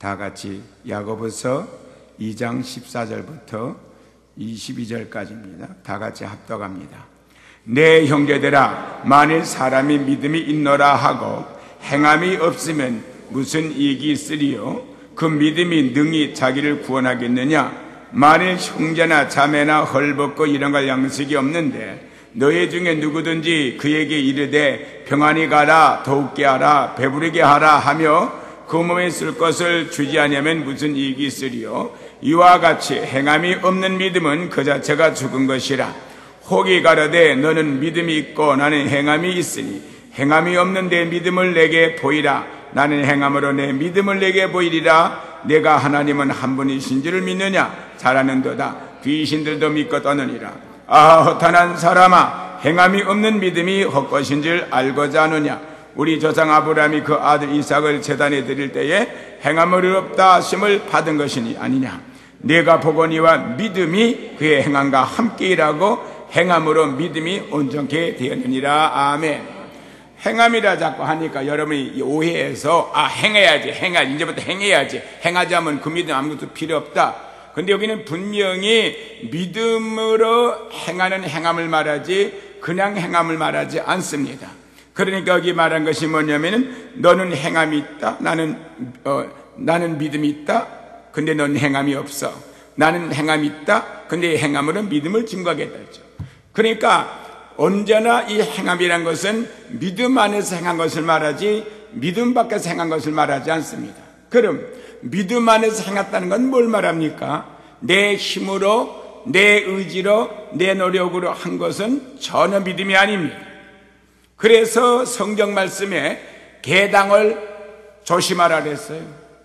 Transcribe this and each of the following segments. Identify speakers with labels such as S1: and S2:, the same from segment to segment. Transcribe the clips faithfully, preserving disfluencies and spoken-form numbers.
S1: 다 같이 야고보서 이 장 십사 절부터 이십이 절까지입니다. 다 같이 합독합니다. 내 형제들아, 만일 사람이 믿음이 있노라 하고 행함이 없으면 무슨 이익이 있으리요? 그 믿음이 능히 자기를 구원하겠느냐? 만일 형제나 자매나 헐벗고 이런 걸 양식이 없는데 너희 중에 누구든지 그에게 이르되 평안히 가라, 더욱게 하라, 배부르게 하라 하며 그 몸에 쓸 것을 주지 아니하면 무슨 이익이 있으리요? 이와 같이 행함이 없는 믿음은 그 자체가 죽은 것이라. 혹이 가로되 너는 믿음이 있고 나는 행함이 있으니 행함이 없는 내 믿음을 내게 보이라. 나는 행함으로 내 믿음을 내게 보이리라. 내가 하나님은 한 분이신 줄을 믿느냐? 잘하는도다. 귀신들도 믿고 떠느니라. 아, 허탄한 사람아, 행함이 없는 믿음이 헛것인 줄 알고자 하느냐? 우리 조상 아브라함이 그 아들 이삭을 제단에 드릴 때에 행함을 없다 하심을 받은 것이니 아니냐? 내가 보거니와 믿음이 그의 행함과 함께 일하고 행함으로 믿음이 온전케 되었느니라. 아멘. 행함이라 자꾸 하니까 여러분이 오해해서 아 행해야지 행해야지 이제부터 행해야지 행하지 하면 그 믿음 아무것도 필요 없다. 근데 여기는 분명히 믿음으로 행하는 행함을 말하지 그냥 행함을 말하지 않습니다. 그러니까 여기 말한 것이 뭐냐면은 너는 행함이 있다, 나는 어, 나는 믿음이 있다, 근데 넌 행함이 없어. 나는 행함이 있다, 근데 행함으로 믿음을 증거하겠다 했죠. 그러니까 언제나 이 행함이란 것은 믿음 안에서 행한 것을 말하지 믿음 밖에서 행한 것을 말하지 않습니다. 그럼 믿음 안에서 행했다는 건 뭘 말합니까? 내 힘으로, 내 의지로, 내 노력으로 한 것은 전혀 믿음이 아닙니다. 그래서 성경 말씀에 계당을 조심하라 그랬어요.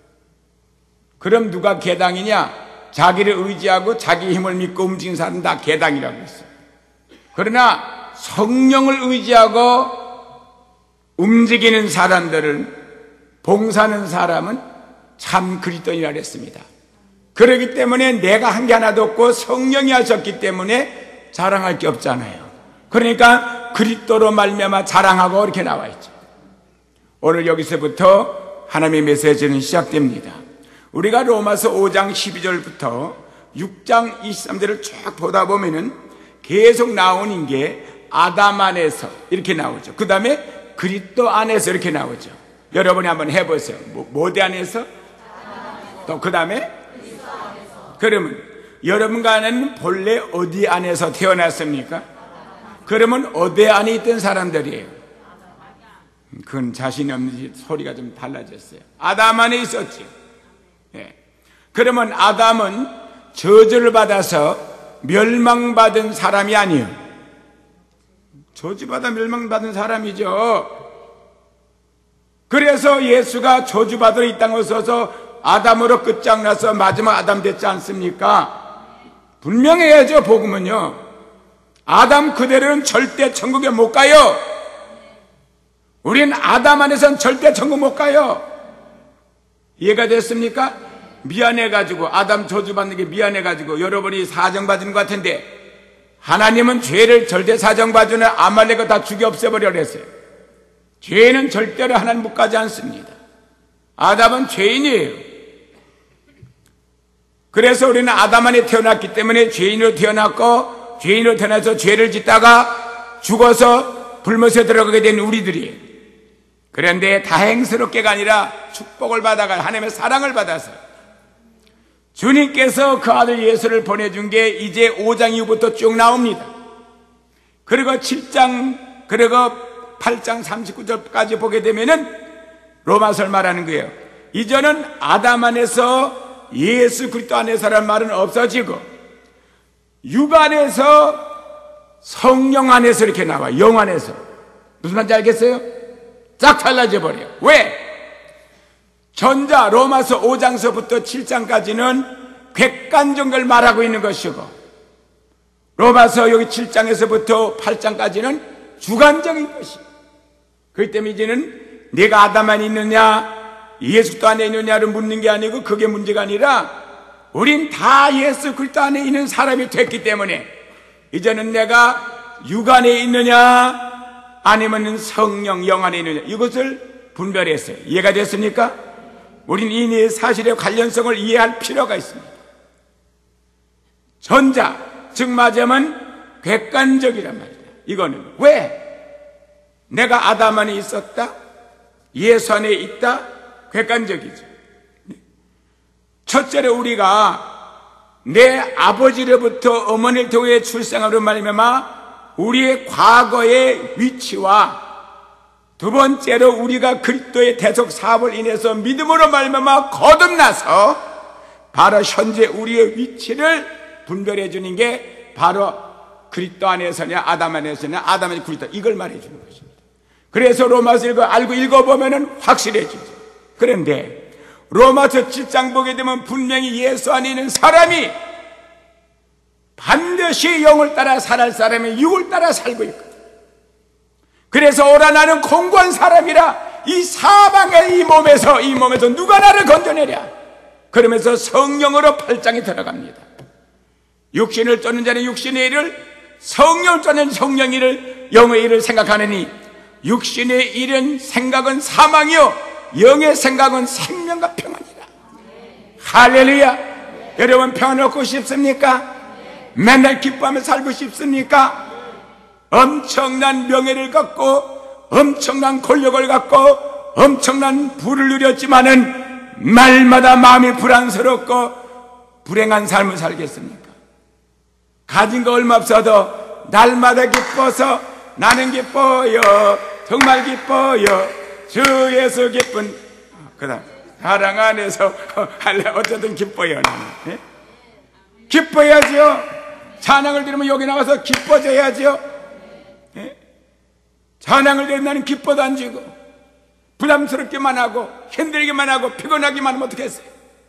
S1: 그럼 누가 계당이냐? 자기를 의지하고 자기 힘을 믿고 움직이는 사람은 다 계당이라고 했어요. 그러나 성령을 의지하고 움직이는 사람들을 봉사하는 사람은 참 그리스도인이라 그랬습니다. 그렇기 때문에 내가 한 게 하나도 없고 성령이 하셨기 때문에 자랑할 게 없잖아요. 그러니까 그리스도로 말미암아 자랑하고 이렇게 나와 있죠. 오늘 여기서부터 하나님의 메시지는 시작됩니다. 우리가 로마서 오 장 십이 절부터 육 장 이십삼 절을 쭉 보다 보면은 계속 나오는 게 아담 안에서 이렇게 나오죠. 그 다음에 그리스도 안에서 이렇게 나오죠. 여러분이 한번 해보세요. 뭐, 뭐대 안에서? 또 그 다음에? 그러면 여러분과 아내는 본래 어디 안에서 태어났습니까? 그러면 어디 안에 있던 사람들이에요? 그건 자신이 없는 소리가 좀 달라졌어요. 아담 안에 있었지. 예. 그러면 아담은 저주를 받아서 멸망받은 사람이 아니에요. 저주받아 멸망받은 사람이죠. 그래서 예수가 저주받으러 이 땅에 오셔서 아담으로 끝장나서 마지막 아담 됐지 않습니까? 분명해야죠. 복음은요. 아담 그대로는 절대 천국에 못 가요. 우린 아담 안에서는 절대 천국 못 가요. 이해가 됐습니까? 미안해가지고 아담 저주받는 게 미안해가지고 여러분이 사정받은 것 같은데 하나님은 죄를 절대 사정받으면 아말렉을 다 죽여 없애버려 그랬어요. 죄는 절대로 하나님 못 가지 않습니다. 아담은 죄인이에요. 그래서 우리는 아담 안에 태어났기 때문에 죄인으로 태어났고 죄인으로 태어나서 죄를 짓다가 죽어서 불못에 들어가게 된 우리들이에요. 그런데 다행스럽게가 아니라 축복을 받아가 하나님의 사랑을 받아서 주님께서 그 아들 예수를 보내준 게 이제 오 장 이후부터 쭉 나옵니다. 그리고 칠 장 그리고 팔 장 삼십구 절까지 보게 되면은 로마서를 말하는 거예요. 이제는 아담 안에서 예수 그리스도 안에서라는 말은 없어지고 육 안에서 성령 안에서 이렇게 나와. 영 안에서. 무슨 말인지 알겠어요? 쫙 달라져 버려요. 왜? 전자 로마서 오 장서부터 칠 장까지는 객관적을 말하고 있는 것이고 로마서 여기 칠 장에서부터 팔 장까지는 주관적인 것이고 그렇기 때문에 이제는 내가 아담 안에 있느냐 예수 그리스도 안에 있느냐를 묻는 게 아니고 그게 문제가 아니라 우린 다 예수 그리스도 안에 있는 사람이 됐기 때문에 이제는 내가 육 안에 있느냐 아니면 성령 영 안에 있느냐 이것을 분별했어요. 이해가 됐습니까? 우리는 이 네 사실의 관련성을 이해할 필요가 있습니다. 전자, 즉 말하자면 객관적이란 말이다. 이거는 왜? 내가 아담 안에 있었다? 예수 안에 있다? 객관적이죠. 첫째로 우리가 내 아버지로부터 어머니를 통해 출생함으로 말미암아 우리의 과거의 위치와 두 번째로 우리가 그리스도의 대속 사업을 인해서 믿음으로 말미암아 거듭나서 바로 현재 우리의 위치를 분별해 주는 게 바로 그리스도 안에서냐 아담 안에서냐 아담 안에 그리스도, 이걸 말해 주는 것입니다. 그래서 로마서 읽어 알고 읽어보면 확실해지죠. 그런데 로마서 칠 장 보게 되면 분명히 예수 안에 있는 사람이 반드시 영을 따라 살할 사람이 육을 따라 살고 있거든. 그래서 오라 나는 공고한 사람이라 이 사방의 이 몸에서 이 몸에서 누가 나를 건져내랴. 그러면서 성령으로 팔 장에 들어갑니다. 육신을 쫓는 자는 육신의 일을, 성령을 쫓는 성령의 일을, 영의 일을 생각하느니 육신의 일은 생각은 사망이요 영의 생각은 생명과 평안이다. 할렐루야. 여러분 평안 얻고 싶습니까? 맨날 기뻐하며 살고 싶습니까? 엄청난 명예를 갖고 엄청난 권력을 갖고 엄청난 부를 누렸지만은 날마다 마음이 불안스럽고 불행한 삶을 살겠습니까? 가진 거 얼마 없어도 날마다 기뻐서 나는 기뻐요 정말 기뻐요 주 예수 기쁜 그다음 사랑 안에서 할래 어쨌든 기뻐요 나는. 네? 기뻐야죠. 찬양을 들으면 여기 나와서 기뻐져야죠. 네? 찬양을 들으면 나는 기뻐도 안 지고 부담스럽기만 하고 힘들기만 하고 피곤하기만 하면 어떻겠어요?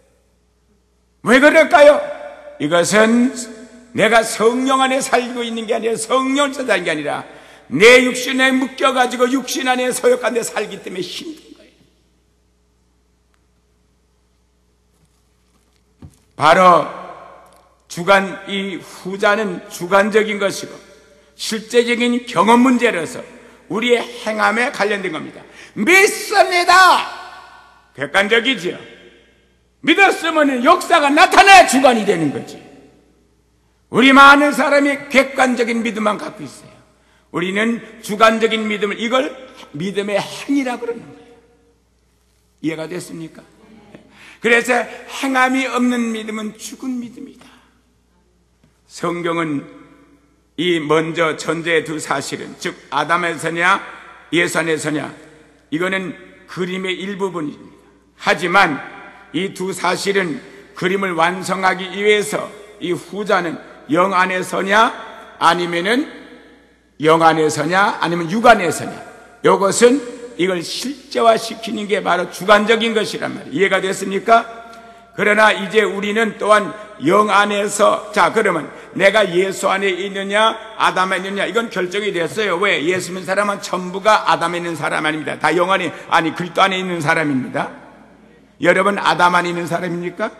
S1: 왜 그럴까요? 이것은 내가 성령 안에 살고 있는 게 아니라 성령을 찾아낸 게 아니라 내 육신에 묶여가지고 육신 안에 소욕한 데 살기 때문에 힘든 거예요. 바로 주관, 이 후자는 주관적인 것이고 실제적인 경험 문제로서 우리의 행함에 관련된 겁니다. 믿습니다. 객관적이지요. 믿었으면 역사가 나타나야 주관이 되는 거지. 우리 많은 사람이 객관적인 믿음만 갖고 있어요. 우리는 주관적인 믿음을, 이걸 믿음의 행위라고 그러는 거예요. 이해가 됐습니까? 그래서 행함이 없는 믿음은 죽은 믿음이다. 성경은 이 먼저 전제의 두 사실은, 즉 아담에서냐 예수 안에서냐, 이거는 그림의 일부분입니다. 하지만 이 두 사실은 그림을 완성하기 위해서 이 후자는 영 안에서냐 아니면은 영 안에서냐 아니면 육 안에서냐, 이것은 이걸 실제화시키는 게 바로 주관적인 것이란 말이에요. 이해가 됐습니까? 그러나 이제 우리는 또한 영 안에서, 자 그러면 내가 예수 안에 있느냐 아담 안에 있느냐, 이건 결정이 됐어요. 왜? 예수 믿는 사람은 전부가 아담에 있는 사람 아닙니다. 다 영 안에, 아니 그리스도 안에 있는 사람입니다. 여러분 아담 안에 있는 사람입니까?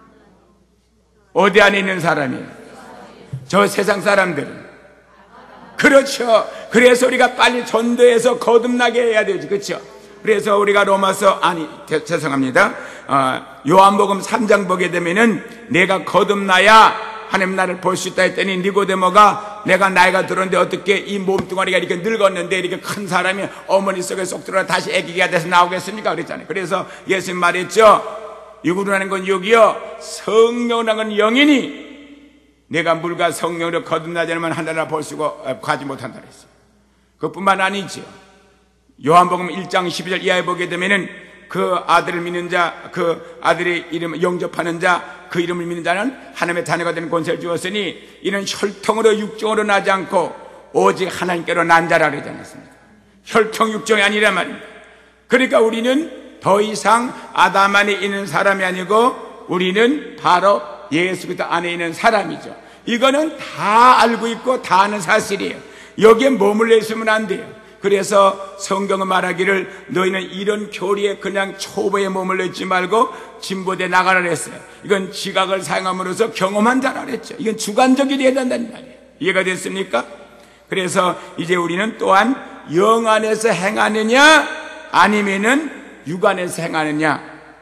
S1: 어디 안에 있는 사람이에요? 저 세상 사람들은. 그렇죠. 그래서 우리가 빨리 전도해서 거듭나게 해야 되죠. 그렇죠. 그래서 우리가 로마서, 아니 대, 죄송합니다 어, 요한복음 삼 장 보게 되면은 내가 거듭나야 하나님 나를 볼 수 있다 했더니 니고데모가 내가 나이가 들었는데 어떻게 이 몸뚱아리가 이렇게 늙었는데 이렇게 큰 사람이 어머니 속에 쏙 들어가 다시 애기가 돼서 나오겠습니까? 그랬잖아요. 그래서 예수님 말했죠. 육으로 하는 건 육이요 성령으로 하는 건 영이니 내가 물과 성령으로 거듭나지 않으면 하늘나라 볼 수가 가지 못한다 그랬어요. 그뿐만 아니죠. 요한복음 일 장 십이 절 이하에 보게 되면은 그 아들을 믿는 자, 그 아들의 이름을 영접하는 자, 그 이름을 믿는 자는 하나님의 자녀가 되는 권세를 주었으니 이는 혈통으로 육정으로 나지 않고 오직 하나님께로 난 자라 그러지 않았습니까? 혈통 육정이 아니란 말입니다. 그러니까 우리는 더 이상 아담 안에 있는 사람이 아니고 우리는 바로 예수 그리스도 안에 있는 사람이죠. 이거는 다 알고 있고 다 아는 사실이에요. 여기에 머물러 있으면 안 돼요. 그래서 성경은 말하기를 너희는 이런 교리에 그냥 초보에 머물러 있지 말고 진보대 나가라 그랬어요. 이건 지각을 사용함으로써 경험한 자라 그랬죠. 이건 주관적이 되어야 된다는 말이에요. 이해가 됐습니까? 그래서 이제 우리는 또한 영 안에서 행하느냐 아니면은 육 안에서 행하느냐,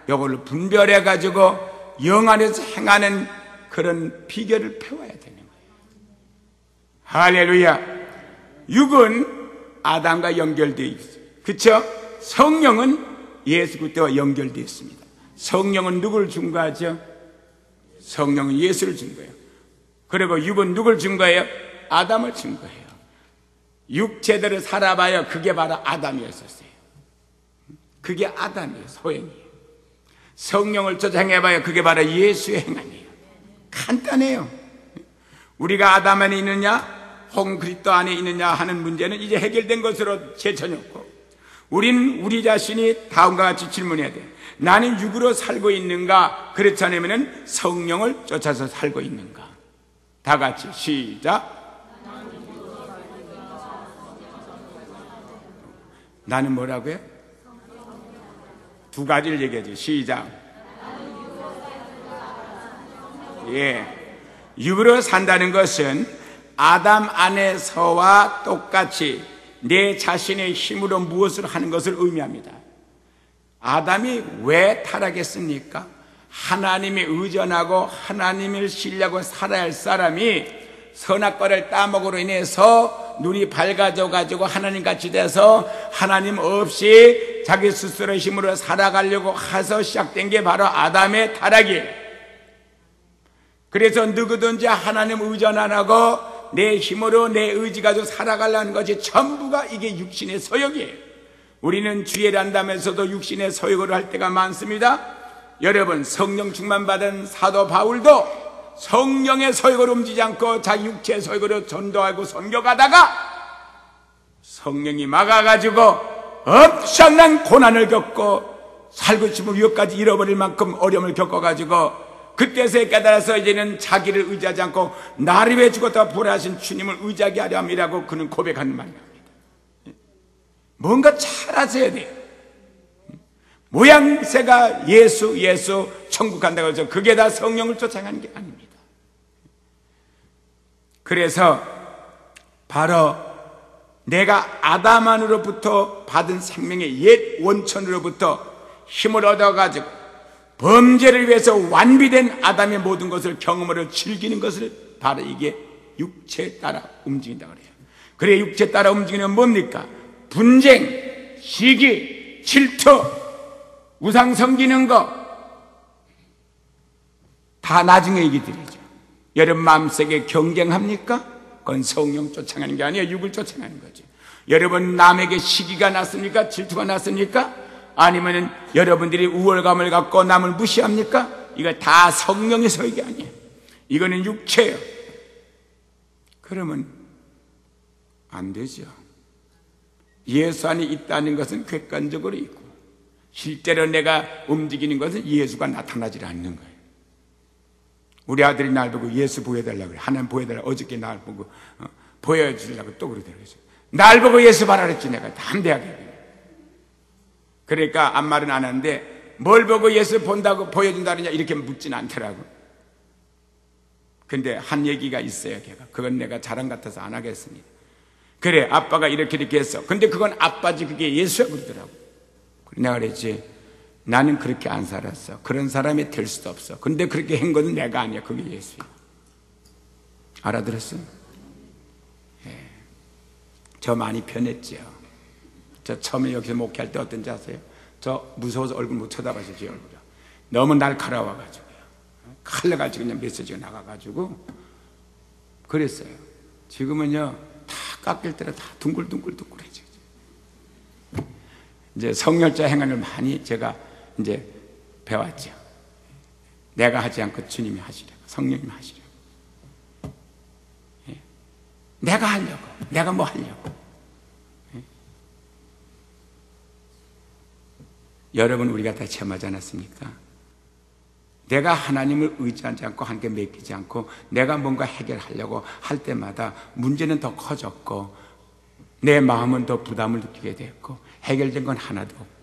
S1: 요걸 분별해 가지고 영 안에서 행하는 그런 비결을 배워야 되는 거예요. 할렐루야. 육은 아담과 연결되어 있어요. 그렇죠? 성령은 예수 그리스도와 연결되어 있습니다. 성령은 누구를 증거하죠? 성령은 예수를 증거해요. 그리고 육은 누구를 증거해요? 아담을 증거해요. 육체대로 살아봐야 그게 바로 아담이었었어요. 그게 아담이에요. 소행이에요. 성령을 쫓아 행해봐야 그게 바로 예수의 행함이에요. 간단해요. 우리가 아담 안에 있느냐 혹은 그리스도 안에 있느냐 하는 문제는 이제 해결된 것으로 제쳐놓고 우린 우리 자신이 다음과 같이 질문해야 돼요. 나는 육으로 살고 있는가? 그렇지 않으면 성령을 쫓아서 살고 있는가? 다 같이 시작. 나는 뭐라고요? 두 가지를 얘기하죠. 시작. 예, 육으로 산다는 것은 아담 안에서와 똑같이 내 자신의 힘으로 무엇을 하는 것을 의미합니다. 아담이 왜 타락했습니까? 하나님에 의존하고 하나님을 신뢰하고 살아야 할 사람이 선악과를 따먹으로 인해서 눈이 밝아져 가지고 하나님같이 돼서 하나님 없이 자기 스스로의 힘으로 살아가려고 해서 시작된 게 바로 아담의 타락이에요. 그래서 누구든지 하나님 의존 안 하고 내 힘으로 내 의지 가지고 살아가려는 것이 전부가 이게 육신의 소욕이에요. 우리는 주의를 한다면서도 육신의 소욕을 할 때가 많습니다. 여러분, 성령 충만 받은 사도 바울도 성령의 소욕을 움직이지 않고 자기 육체의 소욕으로 전도하고 선교가다가 성령이 막아가지고 엄청난 고난을 겪고 살고 싶은 위협까지 잃어버릴 만큼 어려움을 겪어가지고 그때서야 깨달아서 이제는 자기를 의지하지 않고 나를 위해 죽었다가 부활하신 주님을 의지하게 하려 함이라고 그는 고백하는 말입니다. 뭔가 잘하셔야 돼요. 모양새가 예수 예수 천국 간다고 해서 그게 다 성령을 쫓아가는 게 아닙니다. 그래서 바로 내가 아담 안으로부터 받은 생명의 옛 원천으로부터 힘을 얻어가지고 범죄를 위해서 완비된 아담의 모든 것을 경험으로 즐기는 것을 바로 이게 육체에 따라 움직인다고 그래요. 그래 육체에 따라 움직이는 뭡니까? 분쟁, 시기, 질투, 우상 섬기는 거 다 나중에 얘기드리죠. 여러분 마음속에 경쟁합니까? 그건 성령 쫓아가는 게 아니에요. 육을 쫓아가는 거죠. 여러분 남에게 시기가 났습니까? 질투가 났습니까? 아니면 여러분들이 우월감을 갖고 남을 무시합니까? 이거 다 성령의 소욕이 아니에요. 이거는 육체예요. 그러면 안 되죠. 예수 안에 있다는 것은 객관적으로 있고 실제로 내가 움직이는 것은 예수가 나타나지 않는 거예요. 우리 아들이 날 보고 예수 보여달라고 그래. 하나님 보여달라고. 어저께 날 보고 어, 보여주려고 또 그러더라고요. 날 보고 예수 봐라 그랬지 내가 담대하게. 그러니까 아무 말은 안 하는데 뭘 보고 예수 본다고 보여준다느냐 이렇게 묻진 않더라고. 근데 한 얘기가 있어요. 걔가. 그건 내가 자랑 같아서 안 하겠습니다. 그래 아빠가 이렇게 이렇게 했어. 근데 그건 아빠지 그게 예수야 그러더라고. 내가 그랬지 나는 그렇게 안 살았어. 그런 사람이 될 수도 없어. 근데 그렇게 한 건 내가 아니야. 그게 예수야. 알아들었어? 예. 저 많이 변했죠. 저 처음에 여기서 목회할 때 어떤지 아세요? 저 무서워서 얼굴 못 쳐다봐서 제 얼굴이야. 너무 날카로워가지고요. 칼려가지고 그냥 메시지가 나가가지고 그랬어요. 지금은요 다 깎일 때라 다 둥글둥글둥글해져. 이제 성령자 행함을 많이 제가 이제 배웠죠. 내가 하지 않고 주님이 하시려고, 성령님이 하시려고. 예. 내가 하려고, 내가 뭐 하려고. 예. 여러분 우리가 다 체험하지 않았습니까? 내가 하나님을 의지하지 않고 하나님께 맡기지 않고 내가 뭔가 해결하려고 할 때마다 문제는 더 커졌고 내 마음은 더 부담을 느끼게 됐고 해결된 건 하나도 없고.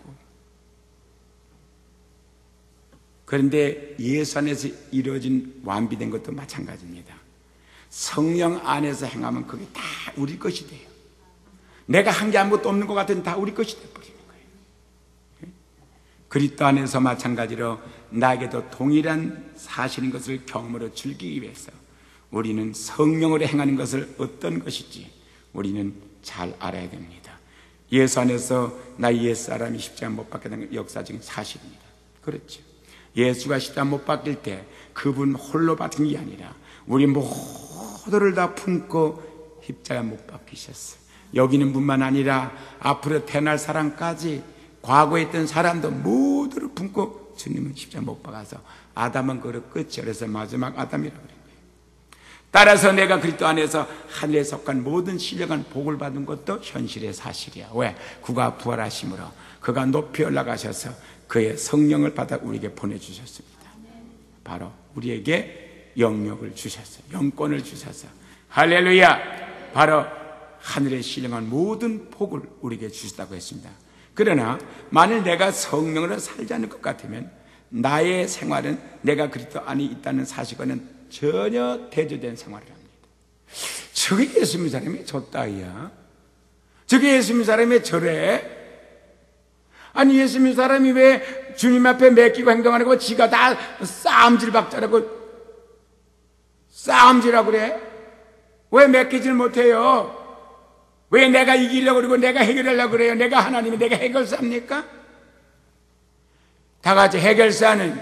S1: 그런데 예수 안에서 이루어진 완비된 것도 마찬가지입니다. 성령 안에서 행하면 그게 다 우리 것이 돼요. 내가 한 게 아무것도 없는 것 같은 다 우리 것이 돼버리는 거예요. 그리스도 안에서 마찬가지로 나에게도 동일한 사실인 것을 경험으로 즐기기 위해서 우리는 성령으로 행하는 것을 어떤 것인지 우리는 잘 알아야 됩니다. 예수 안에서 나 옛사람이 십자가 못 박게 된 역사적인 사실입니다. 그렇죠. 예수가 십자가 못 박힐 때 그분 홀로 박힌 게 아니라 우리 모두를 다 품고 십자가 못 박히셨어요. 여기 있는 분만 아니라 앞으로 태어날 사람까지 과거에 있던 사람도 모두를 품고 주님은 십자가 못 박아서 아담은 그를 끝이 그래서 마지막 아담이라고 그래요. 따라서 내가 그리스도 안에서 하늘에 속한 모든 신령한 복을 받은 것도 현실의 사실이야. 왜? 그가 부활하심으로 그가 높이 올라가셔서 그의 성령을 받아 우리에게 보내주셨습니다. 바로 우리에게 영역을 주셨어요. 영권을 주셔서 할렐루야. 바로 하늘에 신령한 모든 복을 우리에게 주셨다고 했습니다. 그러나 만일 내가 성령으로 살지 않을 것 같으면 나의 생활은 내가 그리스도 안에 있다는 사실과는 전혀 대조된 생활을 합니다. 저게 예수 믿는 사람이 저 따위야? 저게 예수 믿는 사람이 저래? 아니 예수 믿는 사람이 왜 주님 앞에 맡기고 행동하고 지가 다 싸움질 박자라고 싸움질하고 그래? 왜 맡기질 못해요? 왜 내가 이기려고 그러고 내가 해결하려고 그래요? 내가 하나님이 내가 해결사입니까? 다 같이 해결사는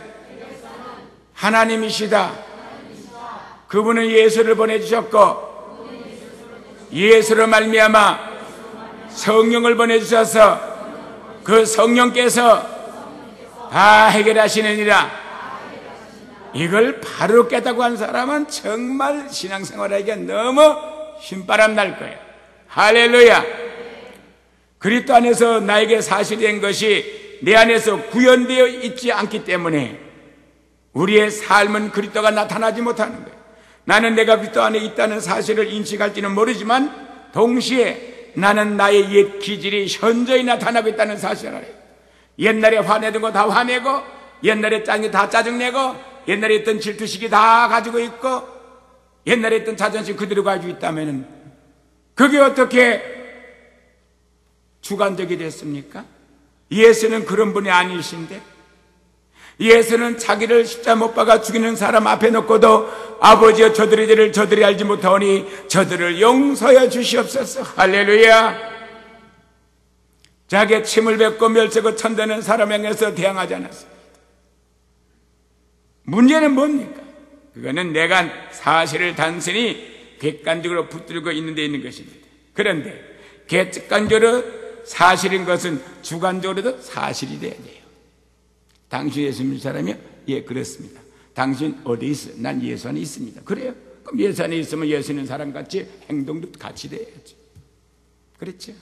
S1: 하나님이시다. 그분은 예수를 보내주셨고 예수로 말미암아 성령을 보내주셔서 그 성령께서 다 해결하시느니라. 이걸 바로 깨닫고 한 사람은 정말 신앙생활하기가 너무 신바람 날 거예요. 할렐루야. 그리스도 안에서 나에게 사실된 것이 내 안에서 구현되어 있지 않기 때문에 우리의 삶은 그리스도가 나타나지 못하는 거예요. 나는 내가 그리스도 안에 있다는 사실을 인식할지는 모르지만 동시에 나는 나의 옛 기질이 현저히 나타나고 있다는 사실을 알아요. 옛날에 화내던 거 다 화내고 옛날에 짜증 다 짜증내고 옛날에 있던 질투식이 다 가지고 있고 옛날에 있던 자존심 그대로 가지고 있다면 그게 어떻게 주관적이 됐습니까? 예수는 그런 분이 아니신데 예수는 자기를 십자가 못 박아 죽이는 사람 앞에 놓고도 아버지여 저들의 죄를 저들이 알지 못하오니 저들을 용서해 주시옵소서. 할렐루야. 자기의 침을 뱉고 멸치고 천대는 사람 향해서 대항하지 않았습니다. 문제는 뭡니까? 그거는 내가 사실을 단순히 객관적으로 붙들고 있는 데 있는 것입니다. 그런데 객관적으로 사실인 것은 주관적으로도 사실이 돼야 돼요. 당신 예수 믿는 사람이요? 예, 그렇습니다. 당신 어디 있어요? 난 예수 안에 있습니다. 그래요? 그럼 예수 안에 있으면 예수 있는 사람같이 행동도 같이 돼야지. 그렇죠?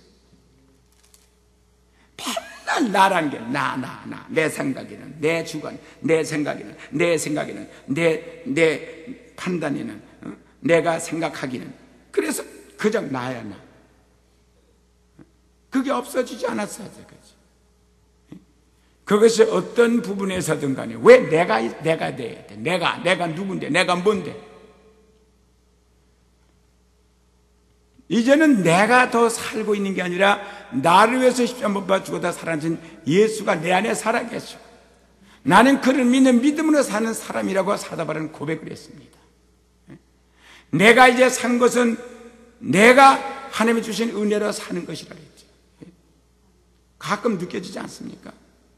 S1: 맨날 나라는 게 나, 나, 나. 내 생각에는, 내 주관, 내 생각에는, 내 생각에는, 내, 내 판단에는, 어? 내가 생각하기는. 그래서 그저 나야, 나. 그게 없어지지 않았어야죠. 그것이 어떤 부분에서든 간에 왜 내가 내가 돼야 돼? 내가 내가 누군데? 내가 뭔데? 이제는 내가 더 살고 있는 게 아니라 나를 위해서 십자가 못 박아 죽어다 살아진 예수가 내 안에 살아계시고 나는 그를 믿는 믿음으로 사는 사람이라고 사도바울은 고백을 했습니다. 내가 이제 산 것은 내가 하나님이 주신 은혜로 사는 것이라 했죠. 가끔 느껴지지 않습니까?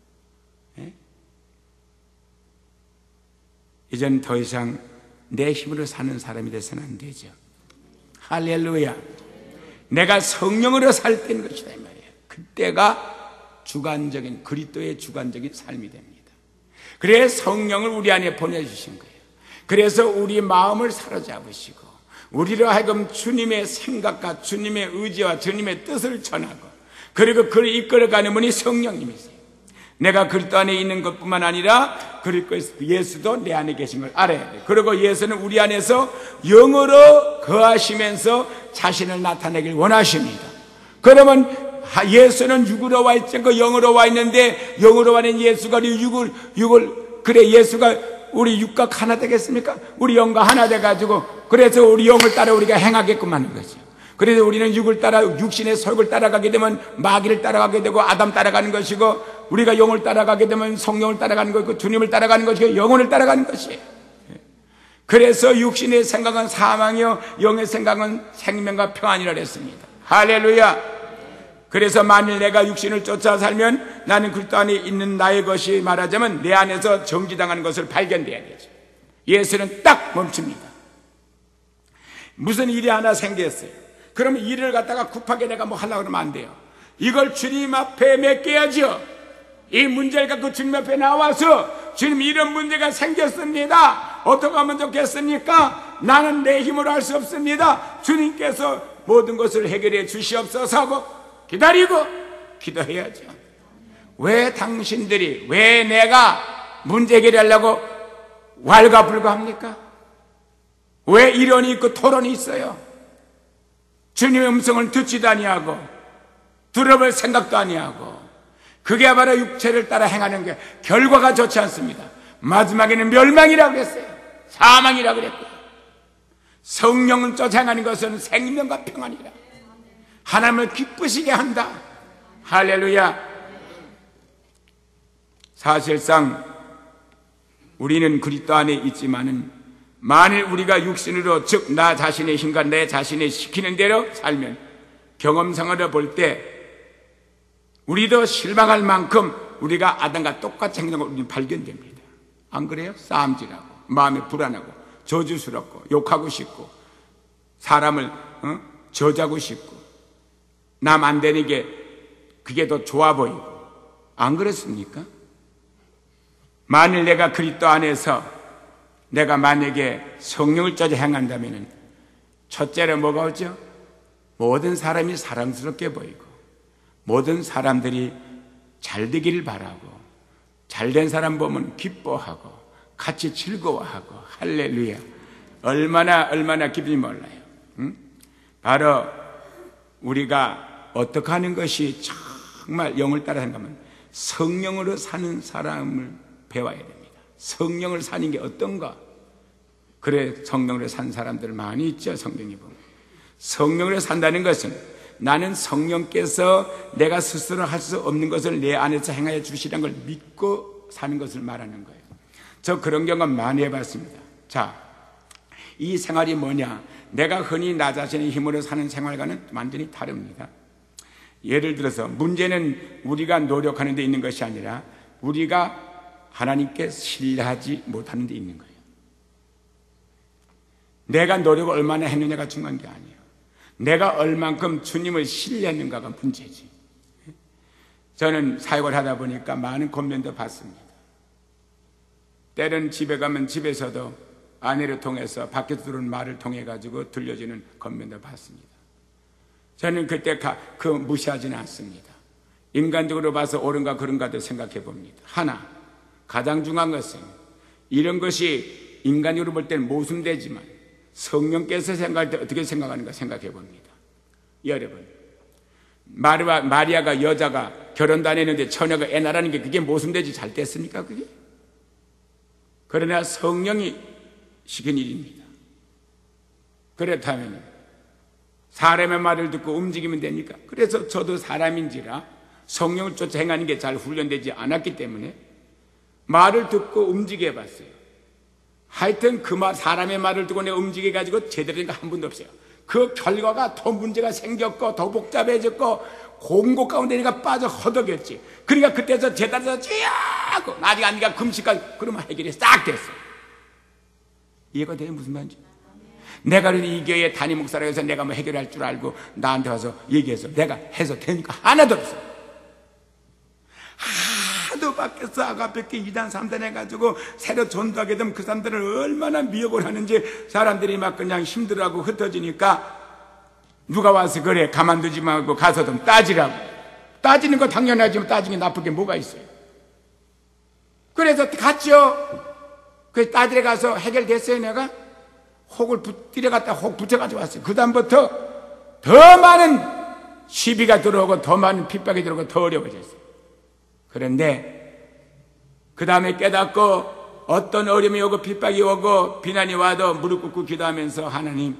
S1: 이젠 더 이상 내 힘으로 사는 사람이 돼서는 안 되죠. 할렐루야. 내가 성령으로 살 때는 것이다 이 말이에요. 그때가 주관적인 그리스도의 주관적인 삶이 됩니다. 그래서 성령을 우리 안에 보내주신 거예요. 그래서 우리 마음을 사로잡으시고 우리로 하여금 주님의 생각과 주님의 의지와 주님의 뜻을 전하고 그리고 그를 이끌어가는 분이 성령님이세요. 내가 그리스도 안에 있는 것뿐만 아니라 그리고 예수도 내 안에 계신 걸 알아야 돼. 그리고 예수는 우리 안에서 영으로 거하시면서 자신을 나타내길 원하십니다. 그러면 예수는 육으로 와 있지 않고 영으로 와 있는데 영으로 와 있는 예수가 우리 육을 육을 그래 예수가 우리 육과 하나 되겠습니까? 우리 영과 하나 돼가지고 그래서 우리 영을 따라 우리가 행하게끔 하는 거죠. 그래서 우리는 육을 따라 육신의 속을 따라가게 되면 마귀를 따라가게 되고 아담 따라가는 것이고 우리가 영을 따라가게 되면 성령을 따라가는 것이고 주님을 따라가는 것이고 영혼을 따라가는 것이에요. 그래서 육신의 생각은 사망이요 영의 생각은 생명과 평안이라 했습니다. 할렐루야. 그래서 만일 내가 육신을 쫓아 살면 나는 그리스도 안에 있는 나의 것이 말하자면 내 안에서 정지당하는 것을 발견돼야 되죠. 예수는 딱 멈춥니다. 무슨 일이 하나 생겼어요. 그러면 일을 갖다가 급하게 내가 뭐 하려고 그러면 안 돼요. 이걸 주님 앞에 맡겨야죠. 이 문제를 갖고 주님 앞에 나와서 주님 이런 문제가 생겼습니다. 어떻게 하면 좋겠습니까? 나는 내 힘으로 할 수 없습니다. 주님께서 모든 것을 해결해 주시옵소서 하고 기다리고 기도해야죠. 왜 당신들이 왜 내가 문제 해결하려고 왈가불가합니까? 왜 이론이 있고 토론이 있어요? 주님의 음성을 듣지도 아니하고 들어볼 생각도 아니하고 그게 바로 육체를 따라 행하는 게 결과가 좋지 않습니다. 마지막에는 멸망이라고 했어요. 사망이라고 그랬고요. 성령을 쫓아 행하는 것은 생명과 평안이라. 하나님을 기쁘시게 한다. 할렐루야. 사실상 우리는 그리스도 안에 있지만은 만일 우리가 육신으로 즉 나 자신의 힘과 내 자신의 시키는 대로 살면 경험상으로 볼 때 우리도 실망할 만큼 우리가 아담과 똑같이 행동을 우리는 발견됩니다. 안 그래요? 싸움질하고 마음이 불안하고 저주스럽고 욕하고 싶고 사람을 어? 저주하고 싶고 남 안 되는 게 그게 더 좋아 보이고 안 그렇습니까? 만일 내가 그리스도 안에서 내가 만약에 성령을 쫓아 행한다면 첫째로 뭐가 오죠? 모든 사람이 사랑스럽게 보이고 모든 사람들이 잘 되기를 바라고 잘된 사람 보면 기뻐하고 같이 즐거워하고 할렐루야. 얼마나 얼마나 기쁨이 몰라요. 응? 바로 우리가 어떻게 하는 것이 정말 영을 따라 생각하면 성령으로 사는 사람을 배워야 됩니다. 성령을 사는 게 어떤가? 그래 성령으로 산 사람들 많이 있죠. 성경에 보면 성령으로 산다는 것은 나는 성령께서 내가 스스로 할 수 없는 것을 내 안에서 행하여 주시라는 걸 믿고 사는 것을 말하는 거예요. 저 그런 경험 많이 해봤습니다. 자, 이 생활이 뭐냐? 내가 흔히 나 자신의 힘으로 사는 생활과는 완전히 다릅니다. 예를 들어서 문제는 우리가 노력하는 데 있는 것이 아니라 우리가 하나님께 신뢰하지 못하는 데 있는 거예요. 내가 노력을 얼마나 했느냐가 중요한 게 아니에요. 내가 얼만큼 주님을 신뢰했는가가 문제지. 저는 사역을 하다 보니까 많은 권면도 받습니다. 때는 집에 가면 집에서도 아내를 통해서 밖에서 들어온 말을 통해 가지고 들려주는 권면도 받습니다. 저는 그때 그 무시하지는 않습니다. 인간적으로 봐서 옳은가 그른가도 생각해 봅니다. 하나, 가장 중요한 것은 이런 것이 인간적으로 볼 때는 모순되지만 성령께서 생각할 때 어떻게 생각하는가 생각해 봅니다. 여러분, 마리아, 마리아가 여자가 결혼도 안 했는데 처녀가 애 낳으라는 게 그게 모순되지 잘 됐습니까? 그게? 그러나 성령이 시킨 일입니다. 그렇다면 사람의 말을 듣고 움직이면 됩니까? 그래서 저도 사람인지라 성령을 쫓아 행하는 게 잘 훈련되지 않았기 때문에 말을 듣고 움직여 봤어요. 하여튼 그 말, 사람의 말을 듣고 내가 움직여 가지고 제대로 된 거 한 번도 없어요. 그 결과가 더 문제가 생겼고 더 복잡해졌고 공고 가운데 내가 빠져 허덕였지. 그러니까 그때서 제단에서 쥐하고 나중에 아니가 금식까지 그러면 해결이 싹 됐어요. 이해가 돼요? 무슨 말인지? 내가 이 교회 담임 목사라고 해서 내가 뭐 해결할 줄 알고 나한테 와서 얘기해서 내가 해서 되니까 하나도 없어. 하도 밖에서 아가뵙게 이 단 삼 단 해가지고 새로 전도하게 되면 그 사람들을 얼마나 미혹을 하는지 사람들이 막 그냥 힘들어하고 흩어지니까 누가 와서 그래 가만두지 말고 가서 좀 따지라고. 따지는 거 당연하지만 따지는 게 나쁠 게 뭐가 있어요. 그래서 갔죠. 그래서 따지러 가서 해결됐어요. 내가 혹을 붙들어 갔다 혹 붙여가지고 왔어요. 그 다음부터 더 많은 시비가 들어오고 더 많은 핍박이 들어오고 더 어려워졌어요. 그런데 그 다음에 깨닫고 어떤 어려움이 오고 핍박이 오고 비난이 와도 무릎 꿇고 기도하면서 하나님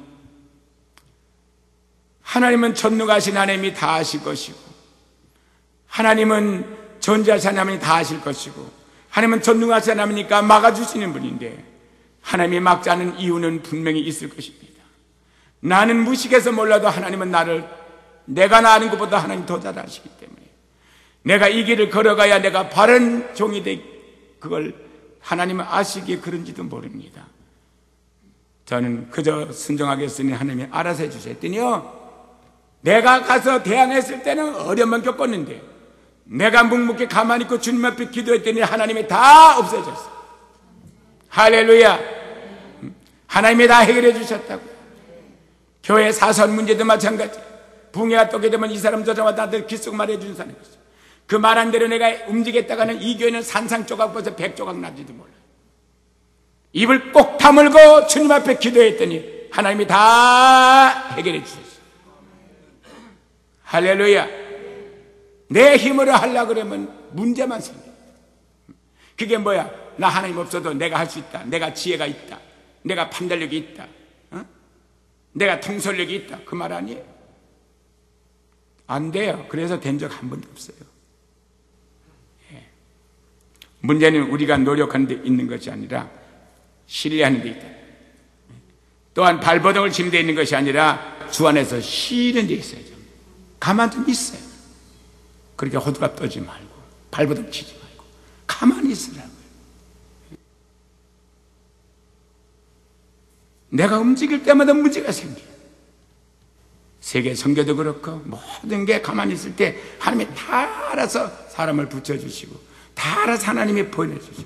S1: 하나님은 전능하신 하나님이 다 아실 것이고 하나님은 존재하신 하나님이 다 하실 것이고, 하나님은 전능하신 하나님이니까 막아주시는 분인데, 하나님이 막지 않은 이유는 분명히 있을 것입니다. 나는 무식해서 몰라도 하나님은 나를, 내가 나 아는 것보다 하나님 더 잘 아시기 때문에 내가 이 길을 걸어가야 내가 바른 종이 되, 그걸 하나님은 아시기에 그런지도 모릅니다. 저는 그저 순종하겠으니 하나님이 알아서 해주셨더니요, 내가 가서 대항했을 때는 어려움만 겪었는데, 내가 묵묵히 가만히 있고 주님 앞에 기도했더니 하나님이 다 없애졌어요. 할렐루야. 하나님이 다 해결해 주셨다고. 교회 사선 문제도 마찬가지. 붕해가 떠게 되면 이 사람 저 사람 다들 기속 말해 주는 사람이 있어요. 그 말한 대로 내가 움직였다가는 이 교회는 산상 조각 벗어 백 조각 나지도 몰라요. 입을 꼭 다물고 주님 앞에 기도했더니 하나님이 다 해결해 주셨어요. 할렐루야. 내 힘으로 하려고 그러면 문제만 생겨요. 그게 뭐야? 나 하나님 없어도 내가 할 수 있다. 내가 지혜가 있다. 내가 판단력이 있다. 어? 내가 통솔력이 있다. 그 말 아니에요? 안 돼요. 그래서 된 적 한 번도 없어요. 예. 문제는 우리가 노력하는 데 있는 것이 아니라 신뢰하는 데 있다. 또한 발버둥을 치는 데 있는 것이 아니라 주 안에서 쉬는 데 있어야죠. 가만히 좀 있어요. 그렇게 호들갑 떠지 말고 발버둥 치지 말고 가만히 있으라고요. 내가 움직일 때마다 문제가 생겨요. 세계 선교도 그렇고 모든 게 가만히 있을 때 하나님이 다 알아서 사람을 붙여주시고 다 알아서 하나님이 보내주시고,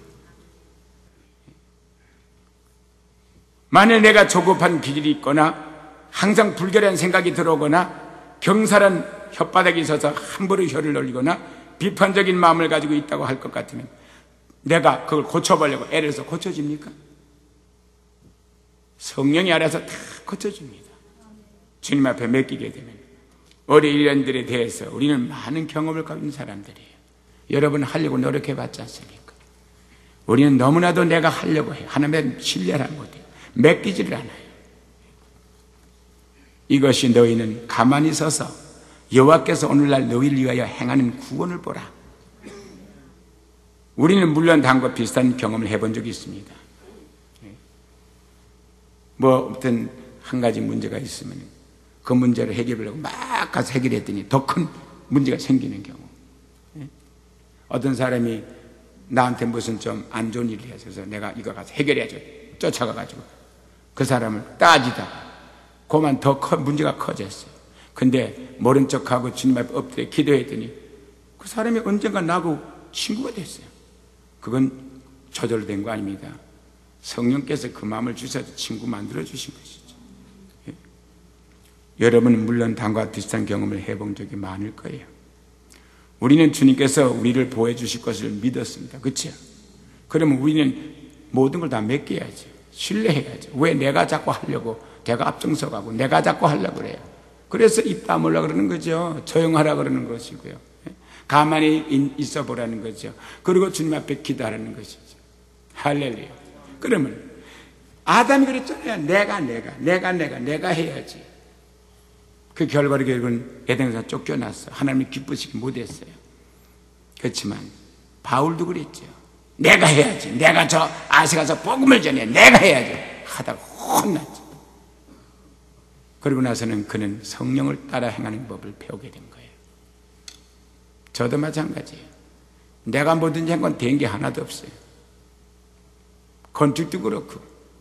S1: 만일 내가 조급한 기질이 있거나 항상 불결한 생각이 들어오거나 경솔한 혓바닥이 있어서 함부로 혀를 놀리거나 비판적인 마음을 가지고 있다고 할 것 같으면 내가 그걸 고쳐보려고 애를 써 고쳐집니까? 성령이 알아서 다 고쳐줍니다. 주님 앞에 맡기게 되면. 우리 일련들에 대해서 우리는 많은 경험을 가진 사람들이에요. 여러분 하려고 노력해봤지 않습니까? 우리는 너무나도 내가 하려고 해요. 하나님의 신뢰를 못해요. 맡기지를 않아요. 이것이 너희는 가만히 서서 여호와께서 오늘날 너희를 위하여 행하는 구원을 보라. 우리는 물론 다음과 비슷한 경험을 해본 적이 있습니다. 뭐 어떤 한 가지 문제가 있으면 그 문제를 해결하려고 막 가서 해결했더니 더 큰 문제가 생기는 경우. 어떤 사람이 나한테 무슨 좀 안 좋은 일을 해서 내가 이거 가서 해결해야죠. 쫓아가가지고 그 사람을 따지다가 그만 더 커, 문제가 커졌어요. 근데 모른 척하고 주님 앞에 엎드려 기도했더니 그 사람이 언젠가 나하고 친구가 됐어요. 그건 저절로 된 거 아닙니다. 성령께서 그 마음을 주셔서 친구 만들어 주신 것이죠. 예. 여러분은 물론 다음과 비슷한 경험을 해본 적이 많을 거예요. 우리는 주님께서 우리를 보호해 주실 것을 믿었습니다. 그렇죠? 그러면 우리는 모든 걸 다 맡겨야죠. 신뢰해야죠. 왜 내가 자꾸 하려고 내가 앞장서가고 내가 자꾸 하려고 그래요. 그래서 입 다물라 그러는 거죠. 조용하라 그러는 것이고요. 가만히 있어 보라는 거죠. 그리고 주님 앞에 기도하라는 것이죠. 할렐루야. 그러면 아담이 그랬잖아요. 내가 내가 내가 내가 내가 해야지. 그 결과로 결국은 에덴에서 쫓겨났어. 하나님이 기쁘시게 못했어요. 그렇지만 바울도 그랬죠. 내가 해야지. 내가 저 아시 가서 복음을 전해. 내가 해야지. 하다가 혼났죠. 그러고 나서는 그는 성령을 따라 행하는 법을 배우게 된 거예요. 저도 마찬가지예요. 내가 뭐든지 한 건 된 게 하나도 없어요. 건축도 그렇고.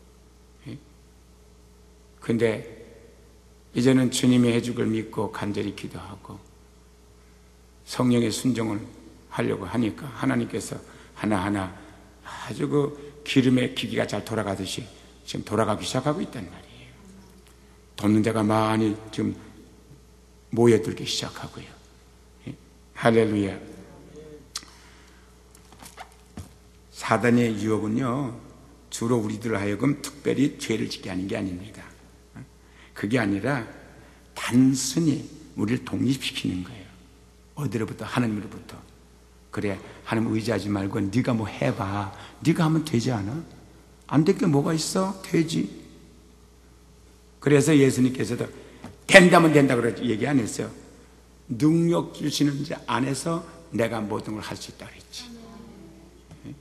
S1: 근데 이제는 주님이 해줄 걸 믿고 간절히 기도하고 성령의 순종을 하려고 하니까 하나님께서 하나하나 아주 그 기름의 기기가 잘 돌아가듯이 지금 돌아가기 시작하고 있단 말이에요. 돕는 자가 많이 지금 모여들기 시작하고요. 할렐루야. 사단의 유혹은요, 주로 우리들 하여금 특별히 죄를 짓게 하는 게 아닙니다. 그게 아니라 단순히 우리를 독립시키는 거예요. 어디로부터? 하나님으로부터. 그래, 하나님 의지하지 말고 네가 뭐 해봐. 네가 하면 되지 않아? 안 될 게 뭐가 있어? 되지. 그래서 예수님께서도 된다면 된다 그러지 얘기 안 했어요. 능력 주시는 자 안에서 내가 모든 걸 할 수 있다 그랬지. 네?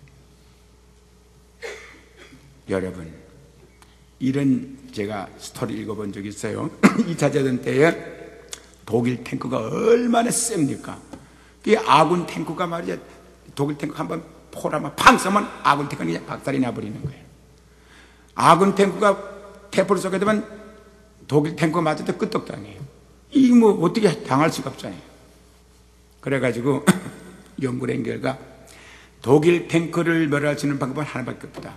S1: 여러분, 이런 제가 스토리 읽어본 적이 있어요. 이 차 대전 때에 독일 탱크가 얼마나 셉니까? 이 아군 탱크가 말이야, 독일 탱크 한번 포라만 팡 쏘면 아군 탱크는 그냥 박살이 나버리는 거예요. 아군 탱크가 대포를 쏘게 되면 독일 탱크가 맞아도 끄떡도 아니에요. 이 뭐 어떻게 당할 수가 없잖아요. 그래가지고 연구된 결과 독일 탱크를 멸할 수 있는 방법은 하나밖에 없다.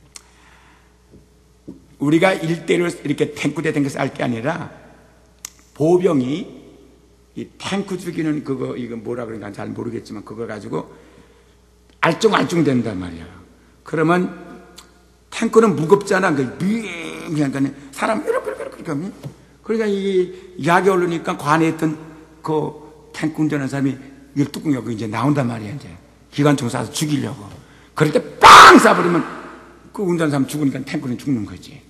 S1: 우리가 일대일로 이렇게 탱크 대 탱크 쌀 게 아니라 보병이 이 탱크 죽이는 그거 이거 뭐라 그러는가 잘 모르겠지만 그걸 가지고 알증알증 된단 말이야. 그러면 탱크는 무겁잖아. 그러니까 사람 이렇게 이렇게 이렇게 하면 그러니까 이 약이 오르니까 관에 있던 그 탱크 운전하는 사람이 이 뚜껑 열고 이제 나온단 말이야. 이제 기관총 쏴서 죽이려고. 그럴 때 빵 쏴버리면 그 운전하는 사람 죽으니까 탱크는 죽는 거지.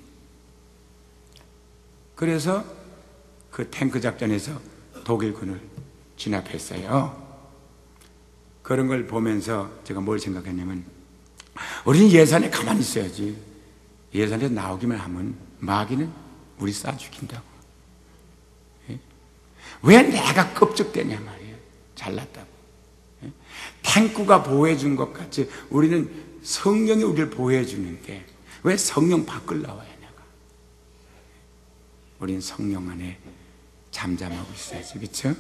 S1: 그래서 그 탱크 작전에서 독일군을 진압했어요. 그런 걸 보면서 제가 뭘 생각했냐면 우리는 예산에 가만히 있어야지. 예산에서 나오기만 하면 마귀는 우리 쏴 죽인다고. 예? 왜 내가 껍적대냐 말이에요. 잘났다고. 예? 탱크가 보호해 준 것 같이 우리는 성령이 우리를 보호해 주는데 왜 성령 밖을 나와야 내가. 우리는 성령 안에 잠잠하고 있어야지. 그렇죠?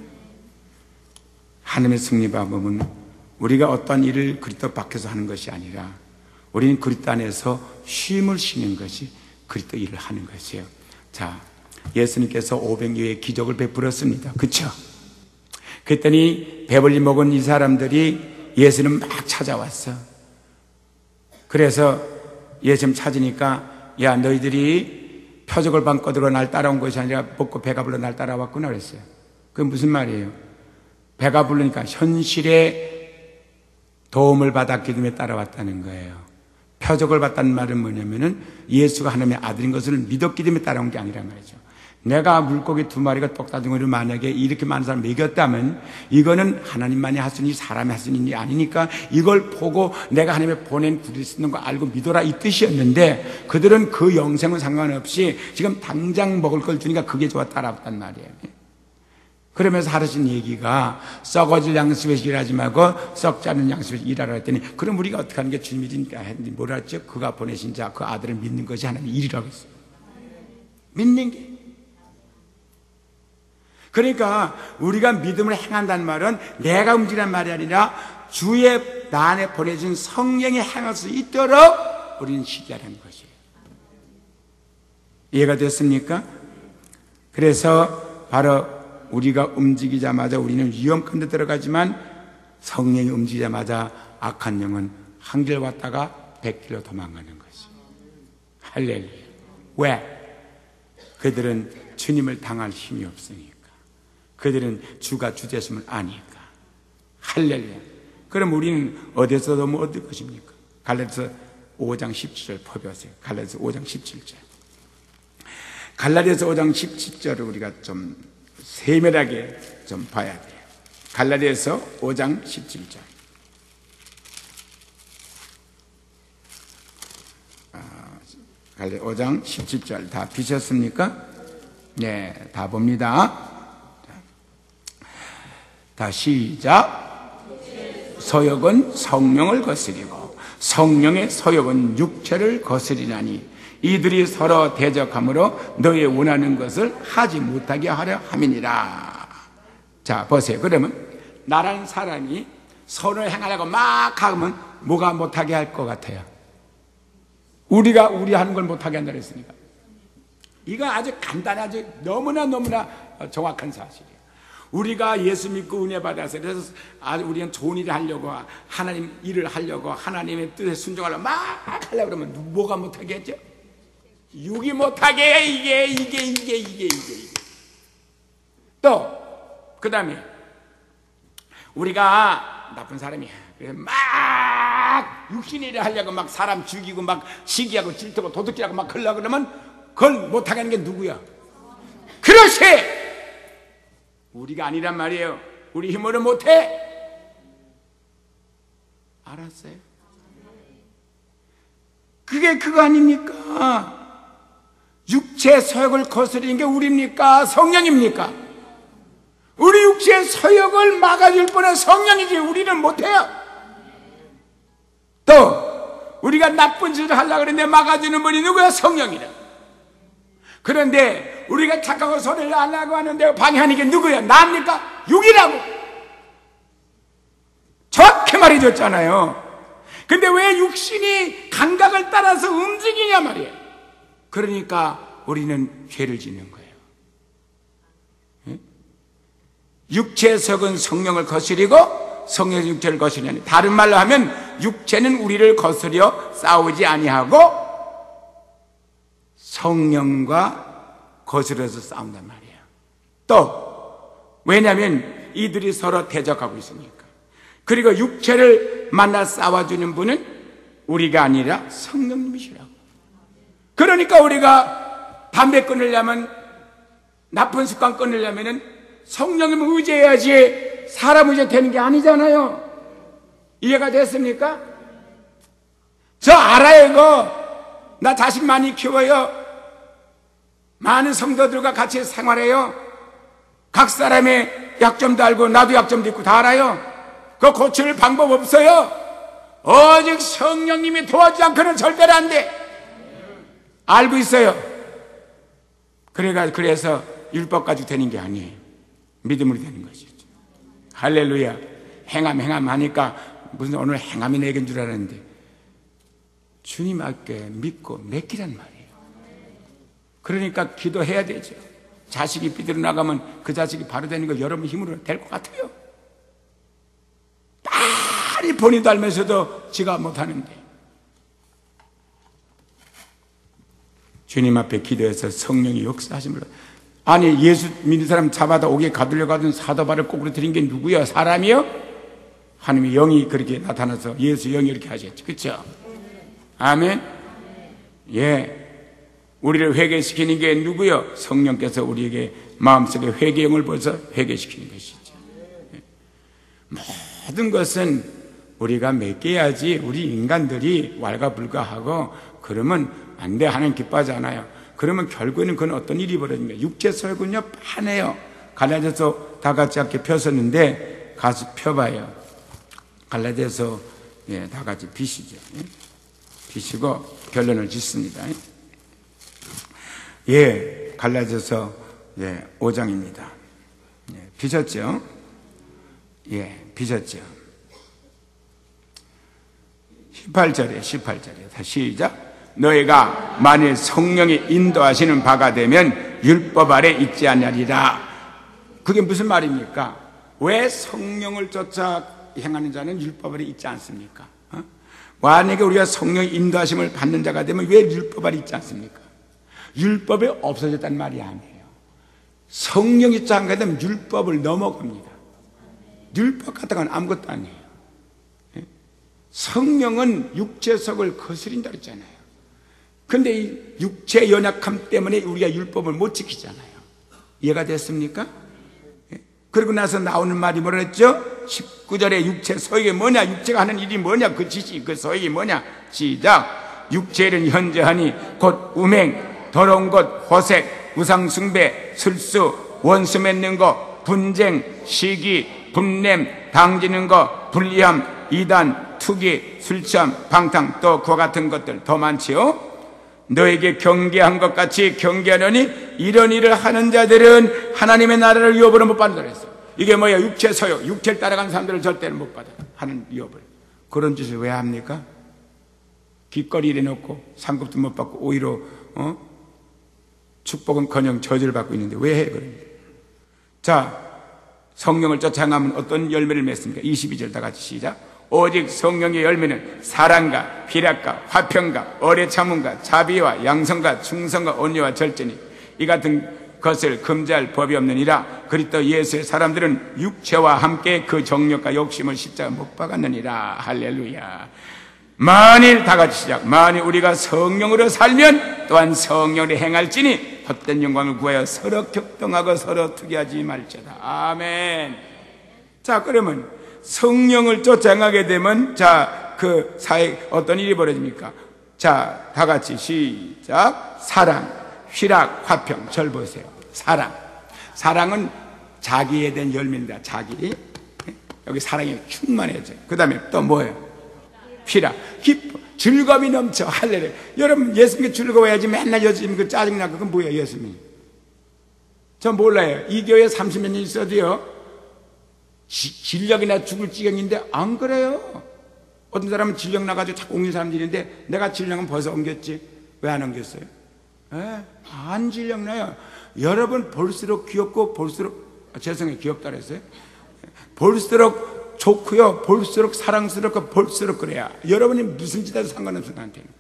S1: 하나님의 승리 방법은 우리가 어떤 일을 그리스도 밖에서 하는 것이 아니라 우리는 그리스도 안에서 쉼을 쉬는 것이 그리스도 일을 하는 것이에요. 자, 예수님께서 오백 여의 기적을 베풀었습니다. 그렇죠? 그랬더니 배불리 먹은 이 사람들이 예수님 막 찾아왔어. 그래서 예수님 찾으니까 야 너희들이 표적을 받고 날 따라온 것이 아니라 먹고 배가 불러 날 따라왔구나 그랬어요. 그게 무슨 말이에요? 배가 부르니까 현실에 도움을 받았기 때문에 따라왔다는 거예요. 표적을 받다는 말은 뭐냐면은 예수가 하나님의 아들인 것을 믿었기 때문에 따라온 게 아니란 말이죠. 내가 물고기 두 마리가 똑따둥이를 만약에 이렇게 많은 사람 먹였다면 이거는 하나님만이 할 수 있는 사람이 할 수 있는 일이 아니니까 이걸 보고 내가 하나님의 보낸 구릴 수 있는 거 알고 믿어라 이 뜻이었는데 그들은 그 영생은 상관없이 지금 당장 먹을 걸 주니까 그게 좋아 따라왔단 말이에요. 그러면서 하르신 얘기가 썩어질 양식에서 일하지 말고 썩지 않은 양식에서 일하라 했더니 그럼 우리가 어떻게 하는 게 주님이니까 했는데 뭐라 했죠? 그가 보내신 자 그 아들을 믿는 것이 하나님의 일이라고 했어요. 믿는 게. 그러니까 우리가 믿음을 행한다는 말은 내가 움직이란 말이 아니라 주의 나 안에 보내준 성령이 행할 수 있도록 우리는 시기하라는 것이에요. 이해가 됐습니까? 그래서 바로 우리가 움직이자마자 우리는 위험 가운데 들어가지만 성령이 움직이자마자 악한 영은 한 길 왔다가 백 길로 도망가는 것이에요. 할렐루야. 왜? 그들은 주님을 당할 힘이 없으니까. 그들은 주가 주제심을 아니까. 할렐루야. 그럼 우리는 어디서도 뭐 얻을 것입니까? 갈라디아서 오 장 십칠 절 퍼보세요. 갈라디아서 오 장 십칠 절. 갈라디아서 오 장 십칠 절을 우리가 좀 세밀하게 좀 봐야 돼요. 갈라디아서 오 장 십칠 절. 아, 갈라디아서 오 장 십칠 절 다 비셨습니까? 네, 다 봅니다. 다 시작. 서역은 성령을 거스리고 성령의 서역은 육체를 거스리나니 이들이 서로 대적함으로 너의 원하는 것을 하지 못하게 하려 함이니라. 자, 보세요. 그러면 나라는 사람이 선을 행하려고 막 하면 뭐가 못하게 할 것 같아요? 우리가 우리 하는 걸 못하게 한다 그랬으니까. 이건 아주 간단하지 너무나 너무나 정확한 사실이에요. 우리가 예수 믿고 은혜 받아서 그래서 아주 우리는 좋은 일을 하려고 하나님 일을 하려고 하나님의 뜻에 순종하려고 막 하려고 그러면 뭐가 못하게 했죠? 육이 못하게 해. 이게 이게 이게 이게 이게 이게 또 그 다음에 우리가 나쁜 사람이야. 그래서 막 육신일을 하려고 막 사람 죽이고 막 시기하고 질투고 도둑질하고 막 하려고 그러면 그걸 못하게 하는 게 누구야? 그렇지! 우리가 아니란 말이에요. 우리 힘으로 못해. 알았어요? 그게 그거 아닙니까? 육체의 서욕을 거스르는 게 우리입니까? 성령입니까? 우리 육체의 서욕을 막아줄 분은 성령이지 우리는 못해요. 또 우리가 나쁜 짓을 하려고 그러는데 막아주는 분이 누구야? 성령이라. 그런데 우리가 착하고 소리를 안 하고 하는데 방해하는 게 누구야? 나입니까? 육이라고 정확히 말해줬잖아요. 근데 왜 육신이 감각을 따라서 움직이냐 말이에요. 그러니까 우리는 죄를 짓는 거예요. 예? 육체의 속은 성령을 거스리고 성령의 육체를 거스리니, 다른 말로 하면 육체는 우리를 거스려 싸우지 아니하고 성령과 거스려서 싸운단 말이에요. 또 왜냐하면 이들이 서로 대적하고 있으니까. 그리고 육체를 만나 싸워주는 분은 우리가 아니라 성령님이시라고. 그러니까 우리가 담배 끊으려면, 나쁜 습관 끊으려면 성령님을 의지해야지 사람 의지 되는 게 아니잖아요. 이해가 됐습니까? 저 알아요. 이거 나 자식 많이 키워요. 많은 성도들과 같이 생활해요. 각 사람의 약점도 알고 나도 약점도 있고 다 알아요. 그거 고칠 방법 없어요. 오직 성령님이 도와주지 않고는 절대로 안 돼. 알고 있어요. 그래가 그래서 율법 가지고 되는 게 아니에요. 믿음으로 되는 것이죠. 할렐루야. 행함 행함 하니까 무슨 오늘 행함이 내겐 줄 알았는데 주님 앞에 믿고 맡기란 말이에요. 그러니까 기도해야 되죠. 자식이 삐들어 나가면 그 자식이 바로 되는 거 여러분 힘으로 될 것 같아요. 많이 본인도 알면서도 지가 못하는데, 주님 앞에 기도해서 성령이 역사하심을. 아니 예수 믿는 사람 잡아다 옥에 가두려고 하던 사도바를 거꾸로 들인 게 누구야? 사람이요? 하나님의 영이 그렇게 나타나서 예수 영이 이렇게 하셨죠. 그렇죠? 아멘. 예, 우리를 회개시키는 게 누구요? 성령께서 우리에게 마음속에 회개 영을 부어서 회개시키는 것이죠. 예. 모든 것은 우리가 맡겨야지. 우리 인간들이 왈가불가하고 그러면 안 돼. 하나님 기뻐하지 않아요. 그러면 결국에는 그건 어떤 일이 벌어집니까? 육체 설군요 파네요. 갈라디아서 다 같이 이렇게 폈었는데 가서 펴봐요. 갈라디아서 예, 다 같이 비시죠. 예? 비시고 결론을 짓습니다. 예, 갈라디아서 예, 오 장입니다. 예, 비셨죠? 예, 비셨죠? 십팔 절에 십팔 절에 다시 시작. 너희가 만일 성령이 인도하시는 바가 되면 율법 아래 있지 않으리라. 그게 무슨 말입니까? 왜 성령을 쫓아 행하는 자는 율법 아래 있지 않습니까? 어? 만약에 우리가 성령의 인도하심을 받는 자가 되면 왜 율법 아래 있지 않습니까? 율법이 없어졌단 말이 아니에요. 성령이 쫓아가게 되면 율법을 넘어갑니다. 율법 같은 건 아무것도 아니에요. 성령은 육체석을 거스린다 그랬잖아요. 근데 이 육체 연약함 때문에 우리가 율법을 못 지키잖아요. 이해가 됐습니까? 그러고 나서 나오는 말이 뭐라 했죠? 십구 절에 육체 소욕이 뭐냐? 육체가 하는 일이 뭐냐? 그 지시, 그 소욕이 뭐냐? 시작. 육체는 현저하니 곧 음행, 더러운 것, 호색, 우상숭배, 술수, 원수 맺는 것, 분쟁, 시기, 분냄, 당지는 것, 불리함, 이단, 투기, 술취함, 방탕, 또 그와 같은 것들 더 많지요. 너에게 경계한 것 같이 경계하려니 이런 일을 하는 자들은 하나님의 나라를 유업으로 못 받는다 그랬어. 이게 뭐야? 육체 소욕, 육체를 따라가는 사람들은 절대로 못 받아. 하는 유업을. 그런 짓을 왜 합니까? 길거리에 내놓고 상급도 못 받고 오히려 어? 축복은커녕 저주를 받고 있는데 왜 해? 그런 일. 자, 성령을 쫓아 행하면 어떤 열매를 맺습니까? 이십이 절 다 같이 시작. 오직 성령의 열매는 사랑과 비락과 화평과 오래 참음과 자비와 양성과 충성과 온유와 절제니 이 같은 것을 금지할 법이 없느니라. 그리스도 예수의 사람들은 육체와 함께 그 정욕과 욕심을 십자가 못 박았느니라. 할렐루야. 만일 다 같이 시작. 만일 우리가 성령으로 살면 또한 성령으로 행할지니 헛된 영광을 구하여 서로 격동하고 서로 투기하지 말지어다. 아멘. 자, 그러면 성령을 쫓아 행하게 되면 자, 그 사회 어떤 일이 벌어집니까? 자, 다 같이 시작. 사랑, 희락, 화평. 절 보세요. 사랑. 사랑은 자기에 대한 열매입니다. 자기. 여기 사랑이 충만해져요. 그 다음에 또 뭐예요? 희락, 기뻐, 즐거움이 넘쳐. 할렐루야. 여러분, 예수님께 즐거워야지. 맨날 예수님 그 짜증나고, 그건 뭐예요, 예수님? 전 몰라요. 이 교회 삼십 년 있어도요, 지, 진력이나 죽을 지경인데, 안 그래요. 어떤 사람은 진력 나가지고 자꾸 옮긴 사람들이 있는데, 내가 진력은 벌써 옮겼지. 왜 안 옮겼어요? 에? 안 진력 나요. 여러분, 볼수록 귀엽고, 볼수록, 아, 죄송해요. 귀엽다 그랬어요? 볼수록 좋고요. 볼수록 사랑스럽고 볼수록 그래야. 여러분이 무슨 짓 해도 상관없어 나한테는.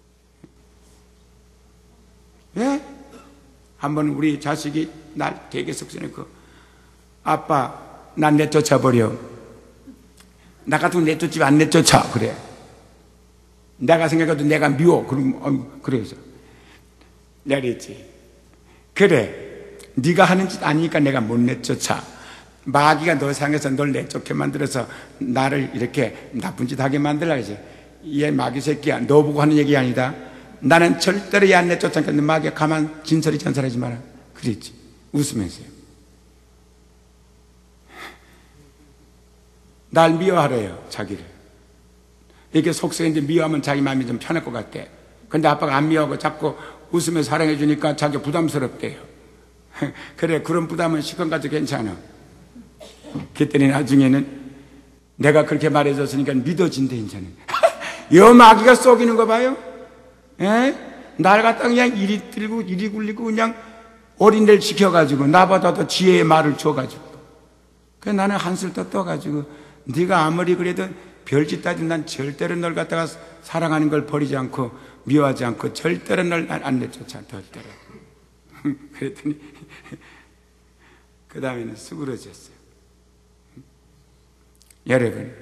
S1: 예? 한번 우리 자식이 날 되게 속쓰니까 아빠 난 내쫓아버려. 나 같으면 내쫓지 안 내쫓아. 그래. 내가 생각해도 내가 미워. 그럼 어, 그래서 내가 그랬지. 그래. 네가 하는 짓 아니니까 내가 못 내쫓아. 마귀가 널 상해서 널 내쫓게 만들어서 나를 이렇게 나쁜 짓 하게 만들라지. 얘 마귀 새끼야. 너 보고 하는 얘기 아니다. 나는 절대로 얘 안 내쫓으니까 마귀가 가만 진설이 전설하지 마라. 그랬지. 웃으면서요. 날 미워하래요. 자기를. 이렇게 속썩이는데 미워하면 자기 마음이 좀 편할 것 같대. 근데 아빠가 안 미워하고 자꾸 웃으면서 사랑해 주니까 자기가 부담스럽대요. 그래, 그런 부담은 시간 가지고 괜찮아. 그랬더니 나중에는 내가 그렇게 말해줬으니까 믿어진대, 이제는. 여 마귀가 쏘기는 거 봐요? 에? 날 갖다 그냥 이리 들고 이리 굴리고 그냥 어린애를 시켜가지고 나보다 더 지혜의 말을 줘가지고. 그래서 나는 한술 더 떠가지고 네가 아무리 그래도 별짓 따지면 난 절대로 널 갖다가 사랑하는 걸 버리지 않고 미워하지 않고 절대로 널 안 내쫓아, 절대로. 그랬더니 그 다음에는 수그러졌어요. 여러분,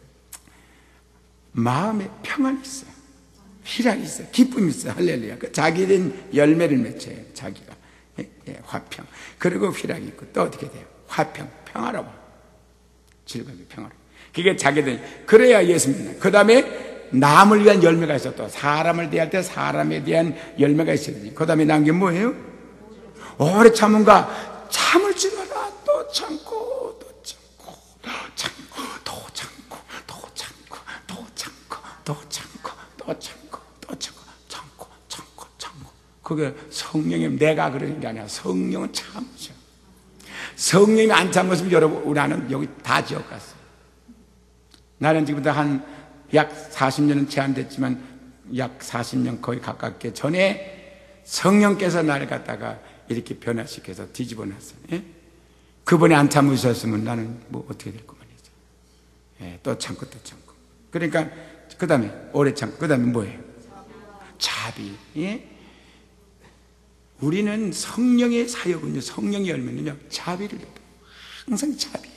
S1: 마음에 평안이 있어요. 희락이 있어요. 기쁨이 있어요. 할렐루야. 자기에 대한 열매를 맺혀요. 자기가. 예, 예, 화평. 그리고 희락이 있고 또 어떻게 돼요? 화평. 평화로워. 즐겁게 평화로워. 그게 자기에 대한, 그래야 예수 믿는. 그 다음에 남을 위한 열매가 있어. 또 사람을 대할 때 사람에 대한 열매가 있어야 되지. 그 다음에 난 게 뭐예요? 오래 참은가? 참을 줄 알아. 또 참고, 또 참고, 또 참고, 또 참고, 또 참고, 또 참고, 또 참고, 또 참고, 또 참고, 참고, 참고, 참고. 그게 성령이, 내가 그러는 게 아니라 성령은 참으셔. 성령이 안 참으시면 여러분, 우리는 여기 다 지옥 갔어요. 나는 지금부터 한 약 사십 년은 제한됐지만 약 사십 년 거의 가깝게 전에 성령께서 나를 갖다가 이렇게 변화시켜서 뒤집어 놨어요. 예? 그분이 안 참으셨으면 나는 뭐 어떻게 될 거만이죠. 예, 또 참고 또 참고. 그러니까 그 다음에 오래 참고 그 다음에 뭐예요? 자비. 예? 우리는 성령의 사역은요, 성령의 열매는요, 자비를 베풀어요. 항상 자비야.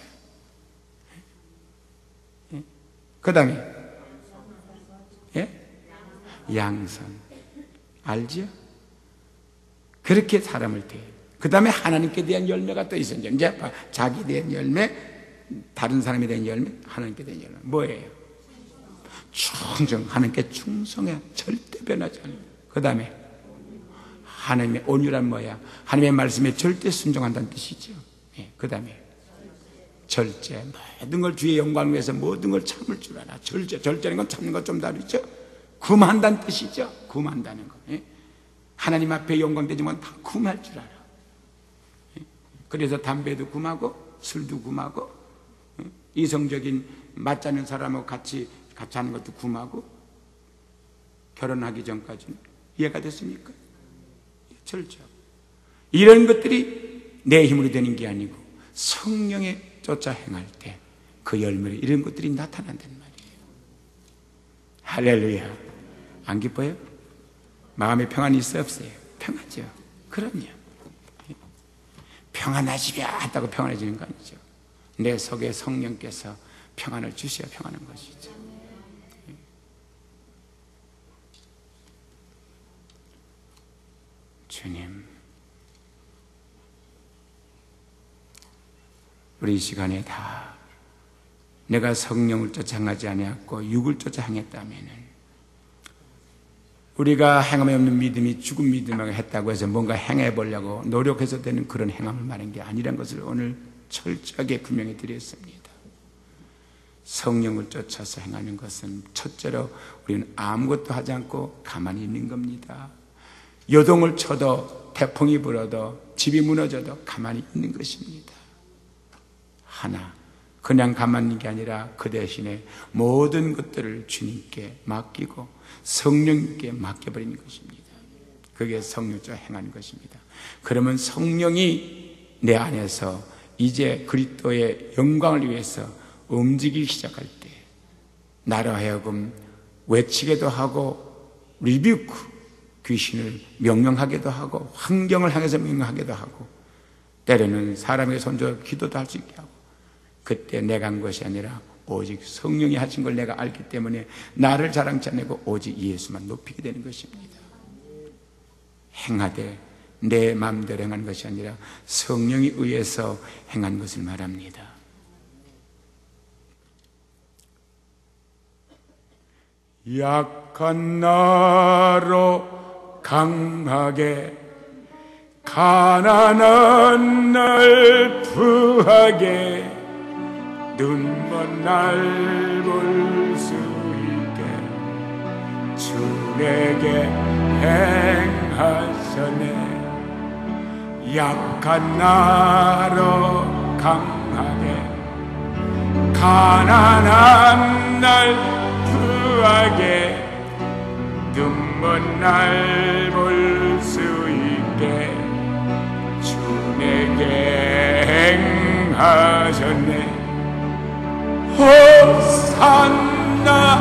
S1: 예? 그 다음에 예? 양선. 알지요? 그렇게 사람을 대해요. 그 다음에 하나님께 대한 열매가 또 있어요. 이제 자기에 대한 열매, 다른 사람에 대한 열매, 하나님께 대한 열매. 뭐예요? 충성. 하나님께 충성해. 절대 변하지 않아요. 그 다음에 하나님의 온유란 뭐야? 하나님의 말씀에 절대 순종한다는 뜻이죠. 예, 그 다음에 절제. 모든 걸 주의 영광을 위해서 모든 걸 참을 줄 알아. 절제. 절제는 건 참는 것 좀 다르죠. 금한다는 뜻이죠. 금한다는 거. 예? 하나님 앞에 영광되지만 다 금할 줄 알아. 예? 그래서 담배도 금하고 술도 금하고 예? 이성적인 맞자는 사람하고 같이 같이 하는 것도 금하고 결혼하기 전까지는 이해가 됐습니까? 절제. 이런 것들이 내 힘으로 되는 게 아니고 성령의 쫓아 행할 때 그 열매로 이런 것들이 나타난단 말이에요. 할렐루야. 안 기뻐요? 마음에 평안이 있어요? 없어요? 평안하죠. 그럼요. 평안하시게 했다고 평안해지는 거 아니죠. 내 속에 성령께서 평안을 주셔야 평안한 것이죠. 주님, 우리 이 시간에 다 내가 성령을 쫓아 행하지 아니하고 육을 쫓아 행했다면은, 우리가 행함이 없는 믿음이 죽은 믿음을 했다고 해서 뭔가 행해 보려고 노력해서 되는 그런 행함을 말한 게 아니란 것을 오늘 철저하게 분명히 드렸습니다. 성령을 쫓아서 행하는 것은 첫째로 우리는 아무것도 하지 않고 가만히 있는 겁니다. 요동을 쳐도 태풍이 불어도 집이 무너져도 가만히 있는 것입니다. 하나, 그냥 가만히 있는 게 아니라 그 대신에 모든 것들을 주님께 맡기고 성령님께 맡겨버리는 것입니다. 그게 성령으로 행하는 것입니다. 그러면 성령이 내 안에서 이제 그리스도의 영광을 위해서 움직이기 시작할 때 나로 하여금 외치게도 하고 리뷰크, 귀신을 명령하게도 하고 환경을 향해서 명령하게도 하고 때로는 사람에게 손잡아 기도도 할 수 있게 하고, 그때 내가 한 것이 아니라 오직 성령이 하신 걸 내가 알기 때문에 나를 자랑치 않고 오직 예수만 높이게 되는 것입니다. 행하되 내 마음대로 행하는 것이 아니라 성령에 의해서 행한 것을 말합니다. 약한 나로 강하게, 가난한 날 부하게, 눈먼 날 볼 수 있게 주 내게 행하셨네. 약한 나로 강하게, 가난한 날 부하게, 눈먼 날 볼 수 있게 주 내게 행하셨네. 호산나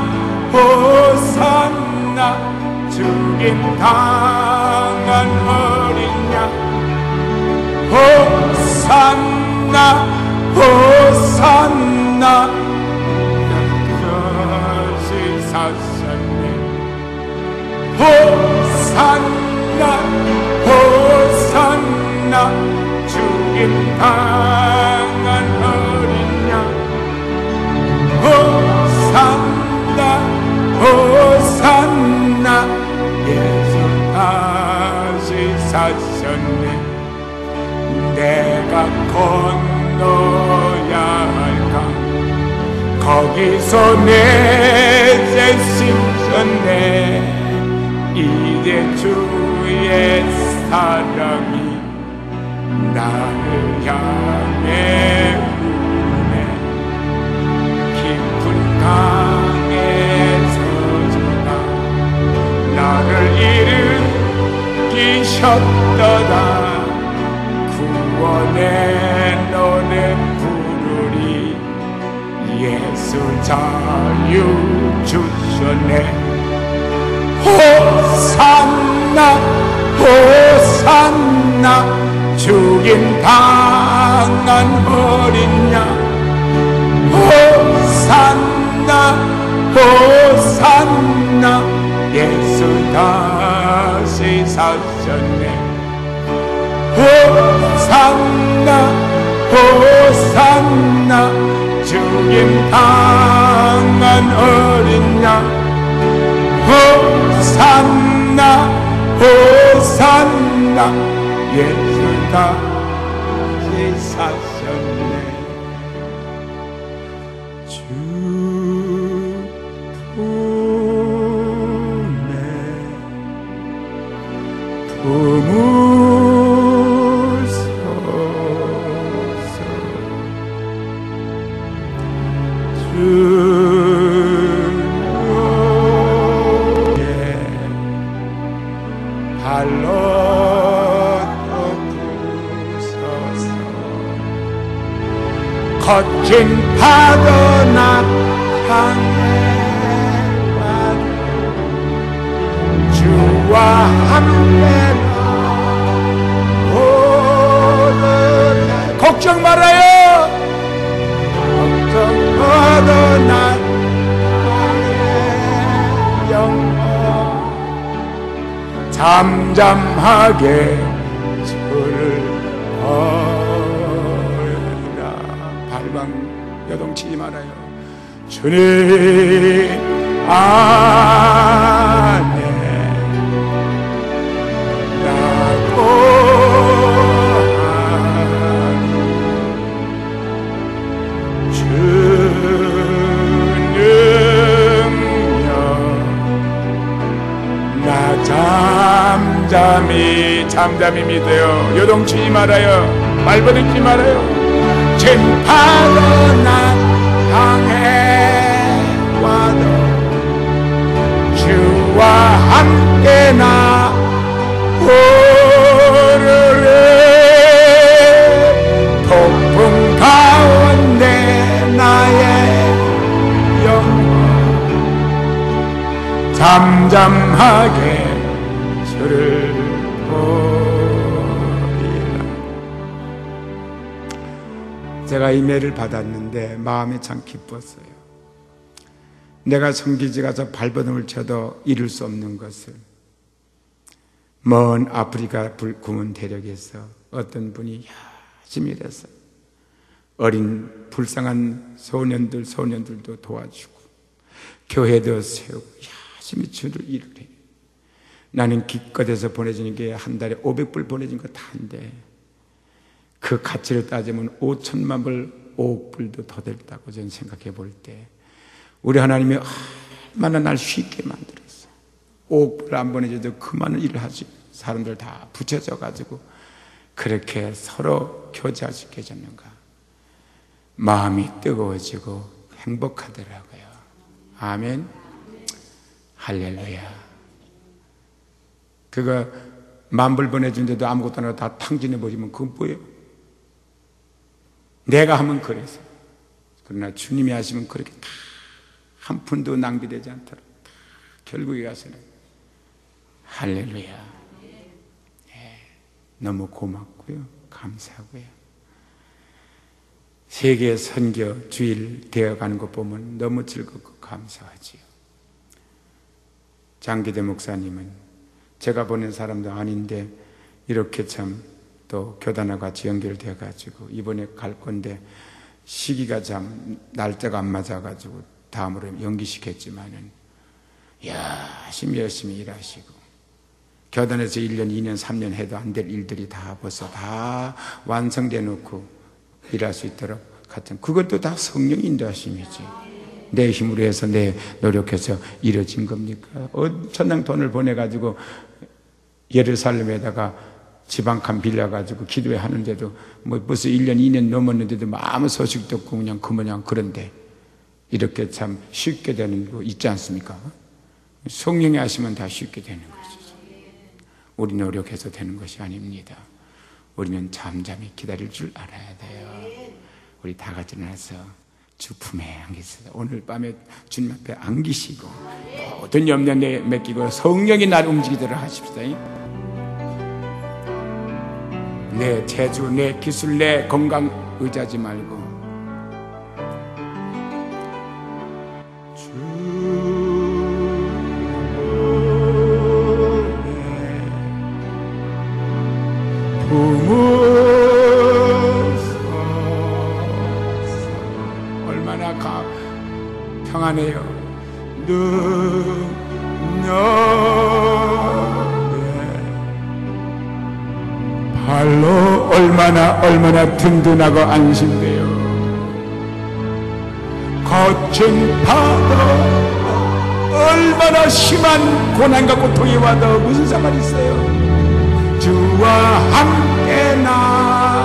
S1: 호산나, 죽임 당한 어린 양. 호산나 호산나, 그것이 사셨네. 호산나 호산나, 죽임 당한 어린 양. 호산나 호산나, 예수 다시 사셨네. 내가 건너야 할까, 거기서 내 죄 씻었네. 이제 주의 사랑이 나를 향해 우네. 깊은 강에 서주가 나를 일으키셨도다. 구원의 노래 부르리, 예수 자유 주셨네. 호산나 호산나, 죽임 당한 어린 양. 호산나 호산나, 예수 다시 사셨네. 호산나 호산나, 죽임 당한 어린 양. 호산나 호산나, 예수 다시 사셨네. 주 품에 품으소서. 주의 발로 덮으소서. 거친 파도 나 향해 와도 주와 함께 오늘의 걱정 말아요. 걱정하던 날 영원 잠잠하게 주를 버려라. 발방 여동치지 말아요. 주님 안에 나고 주는요 나 잠잠히 잠잠히 믿어요. 요동치지 말아요. 발버둥치 말아요. 진파도 나 향해 와도 주와 함께 나 오르래. 폭풍 가운데 나의 영혼 잠잠하게 주를 보리라. 제가 임혜를 받았는데 마음이 참 기뻤어요. 내가 성기지 가서 발버둥을 쳐도 이룰 수 없는 것을 먼 아프리카 구문 대륙에서 어떤 분이 열심히 일해서 어린 불쌍한 소년들 소년들도 도와주고 교회도 세우고 열심히 주를 이루래. 나는 기껏해서 보내주는 게 한 달에 오백 불 보내준 거 다인데 그 가치를 따지면 오천만 불, 오억 불도 더 됐다고 저는 생각해 볼 때 우리 하나님이 얼마나 날 쉽게 만들었어. 오억 불 안 보내줘도 그 많은 일을 하지. 사람들 다 붙여져 가지고 그렇게 서로 교제할 수 있게 해줬는가. 마음이 뜨거워지고 행복하더라고요. 아멘. 할렐루야. 그거 만불 보내준데도 아무것도 안 하고 다 탕진해 버리면 그건 뭐예요? 내가 하면 그래서. 그러나 주님이 하시면 그렇게 다 한 푼도 낭비되지 않도록 결국에 가서는 할렐루야. 네, 너무 고맙고요. 감사하고요. 세계 선교 주일 되어가는 것 보면 너무 즐겁고 감사하지요. 장기대 목사님은 제가 보낸 사람도 아닌데 이렇게 참 또 교단하고 같이 연결되어 가지고 이번에 갈 건데 시기가 참 날짜가 안 맞아 가지고 다음으로 연기시켰지만은 열심히 열심히 일하시고 교단에서 일 년, 이 년, 삼 년 해도 안 될 일들이 다 벌써 다 완성돼 놓고 일할 수 있도록 같은 그것도 다 성령 인도하심이지. 내 힘으로 해서 내 노력해서 이루어진 겁니까? 엄청난 돈을 보내가지고 예루살렘에다가 지방칸 빌려가지고 기도회 하는데도 뭐 벌써 일 년, 이 년 넘었는데도 아무 소식도 없고 그냥 그 모양 그런데 이렇게 참 쉽게 되는 거 있지 않습니까? 성령이 하시면 다 쉽게 되는 것이죠. 우리 노력해서 되는 것이 아닙니다. 우리는 잠잠히 기다릴 줄 알아야 돼요. 우리 다 같이 일어나서 주 품에 안기세요. 오늘 밤에 주님 앞에 안기시고 모든 염려 내에 맡기고 성령이 나를 움직이도록 하십시다. 내 재주, 내 기술, 내 건강 의지하지 말고 얼마나 가, 평안해요. 발로 얼마나 얼마나 든든하고 안심돼요. 거친 파도 얼마나 심한 고난과 고통이 와도 무슨 상관이 있어요. 주와 함께 나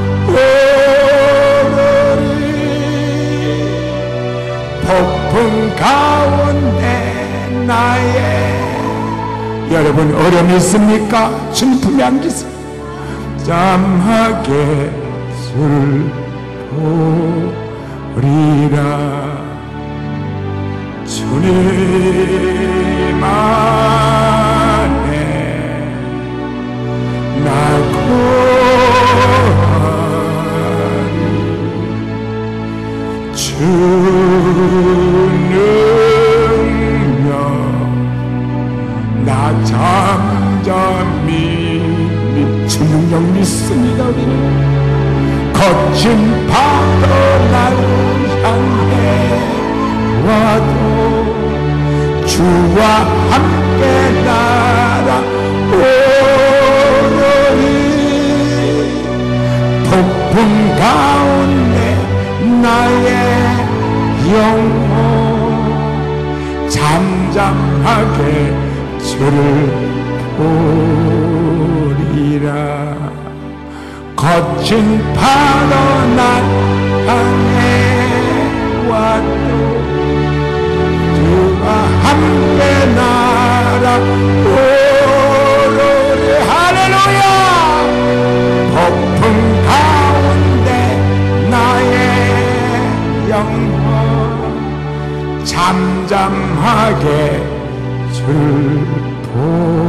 S1: 오르리. 폭풍 가운데 나의 여러분 어려움이 있습니까? 주님 품에 안기세요. 잠잠하게 주를 보리라. 주님 안에 나고하리. 주는요 나 잠잠히 주 능력 믿습니다. 우리는 거친 파도 날 향해 와도 주와 함께 날아오르리. 폭풍 가운데 나의 영혼 잠잠하게 주를 보리라. 거친 파도 날 향해 와도 주와 함께 날아오르리. 할렐루야. 폭풍 가운데 나의 영혼 잠잠하게 주를 보리라.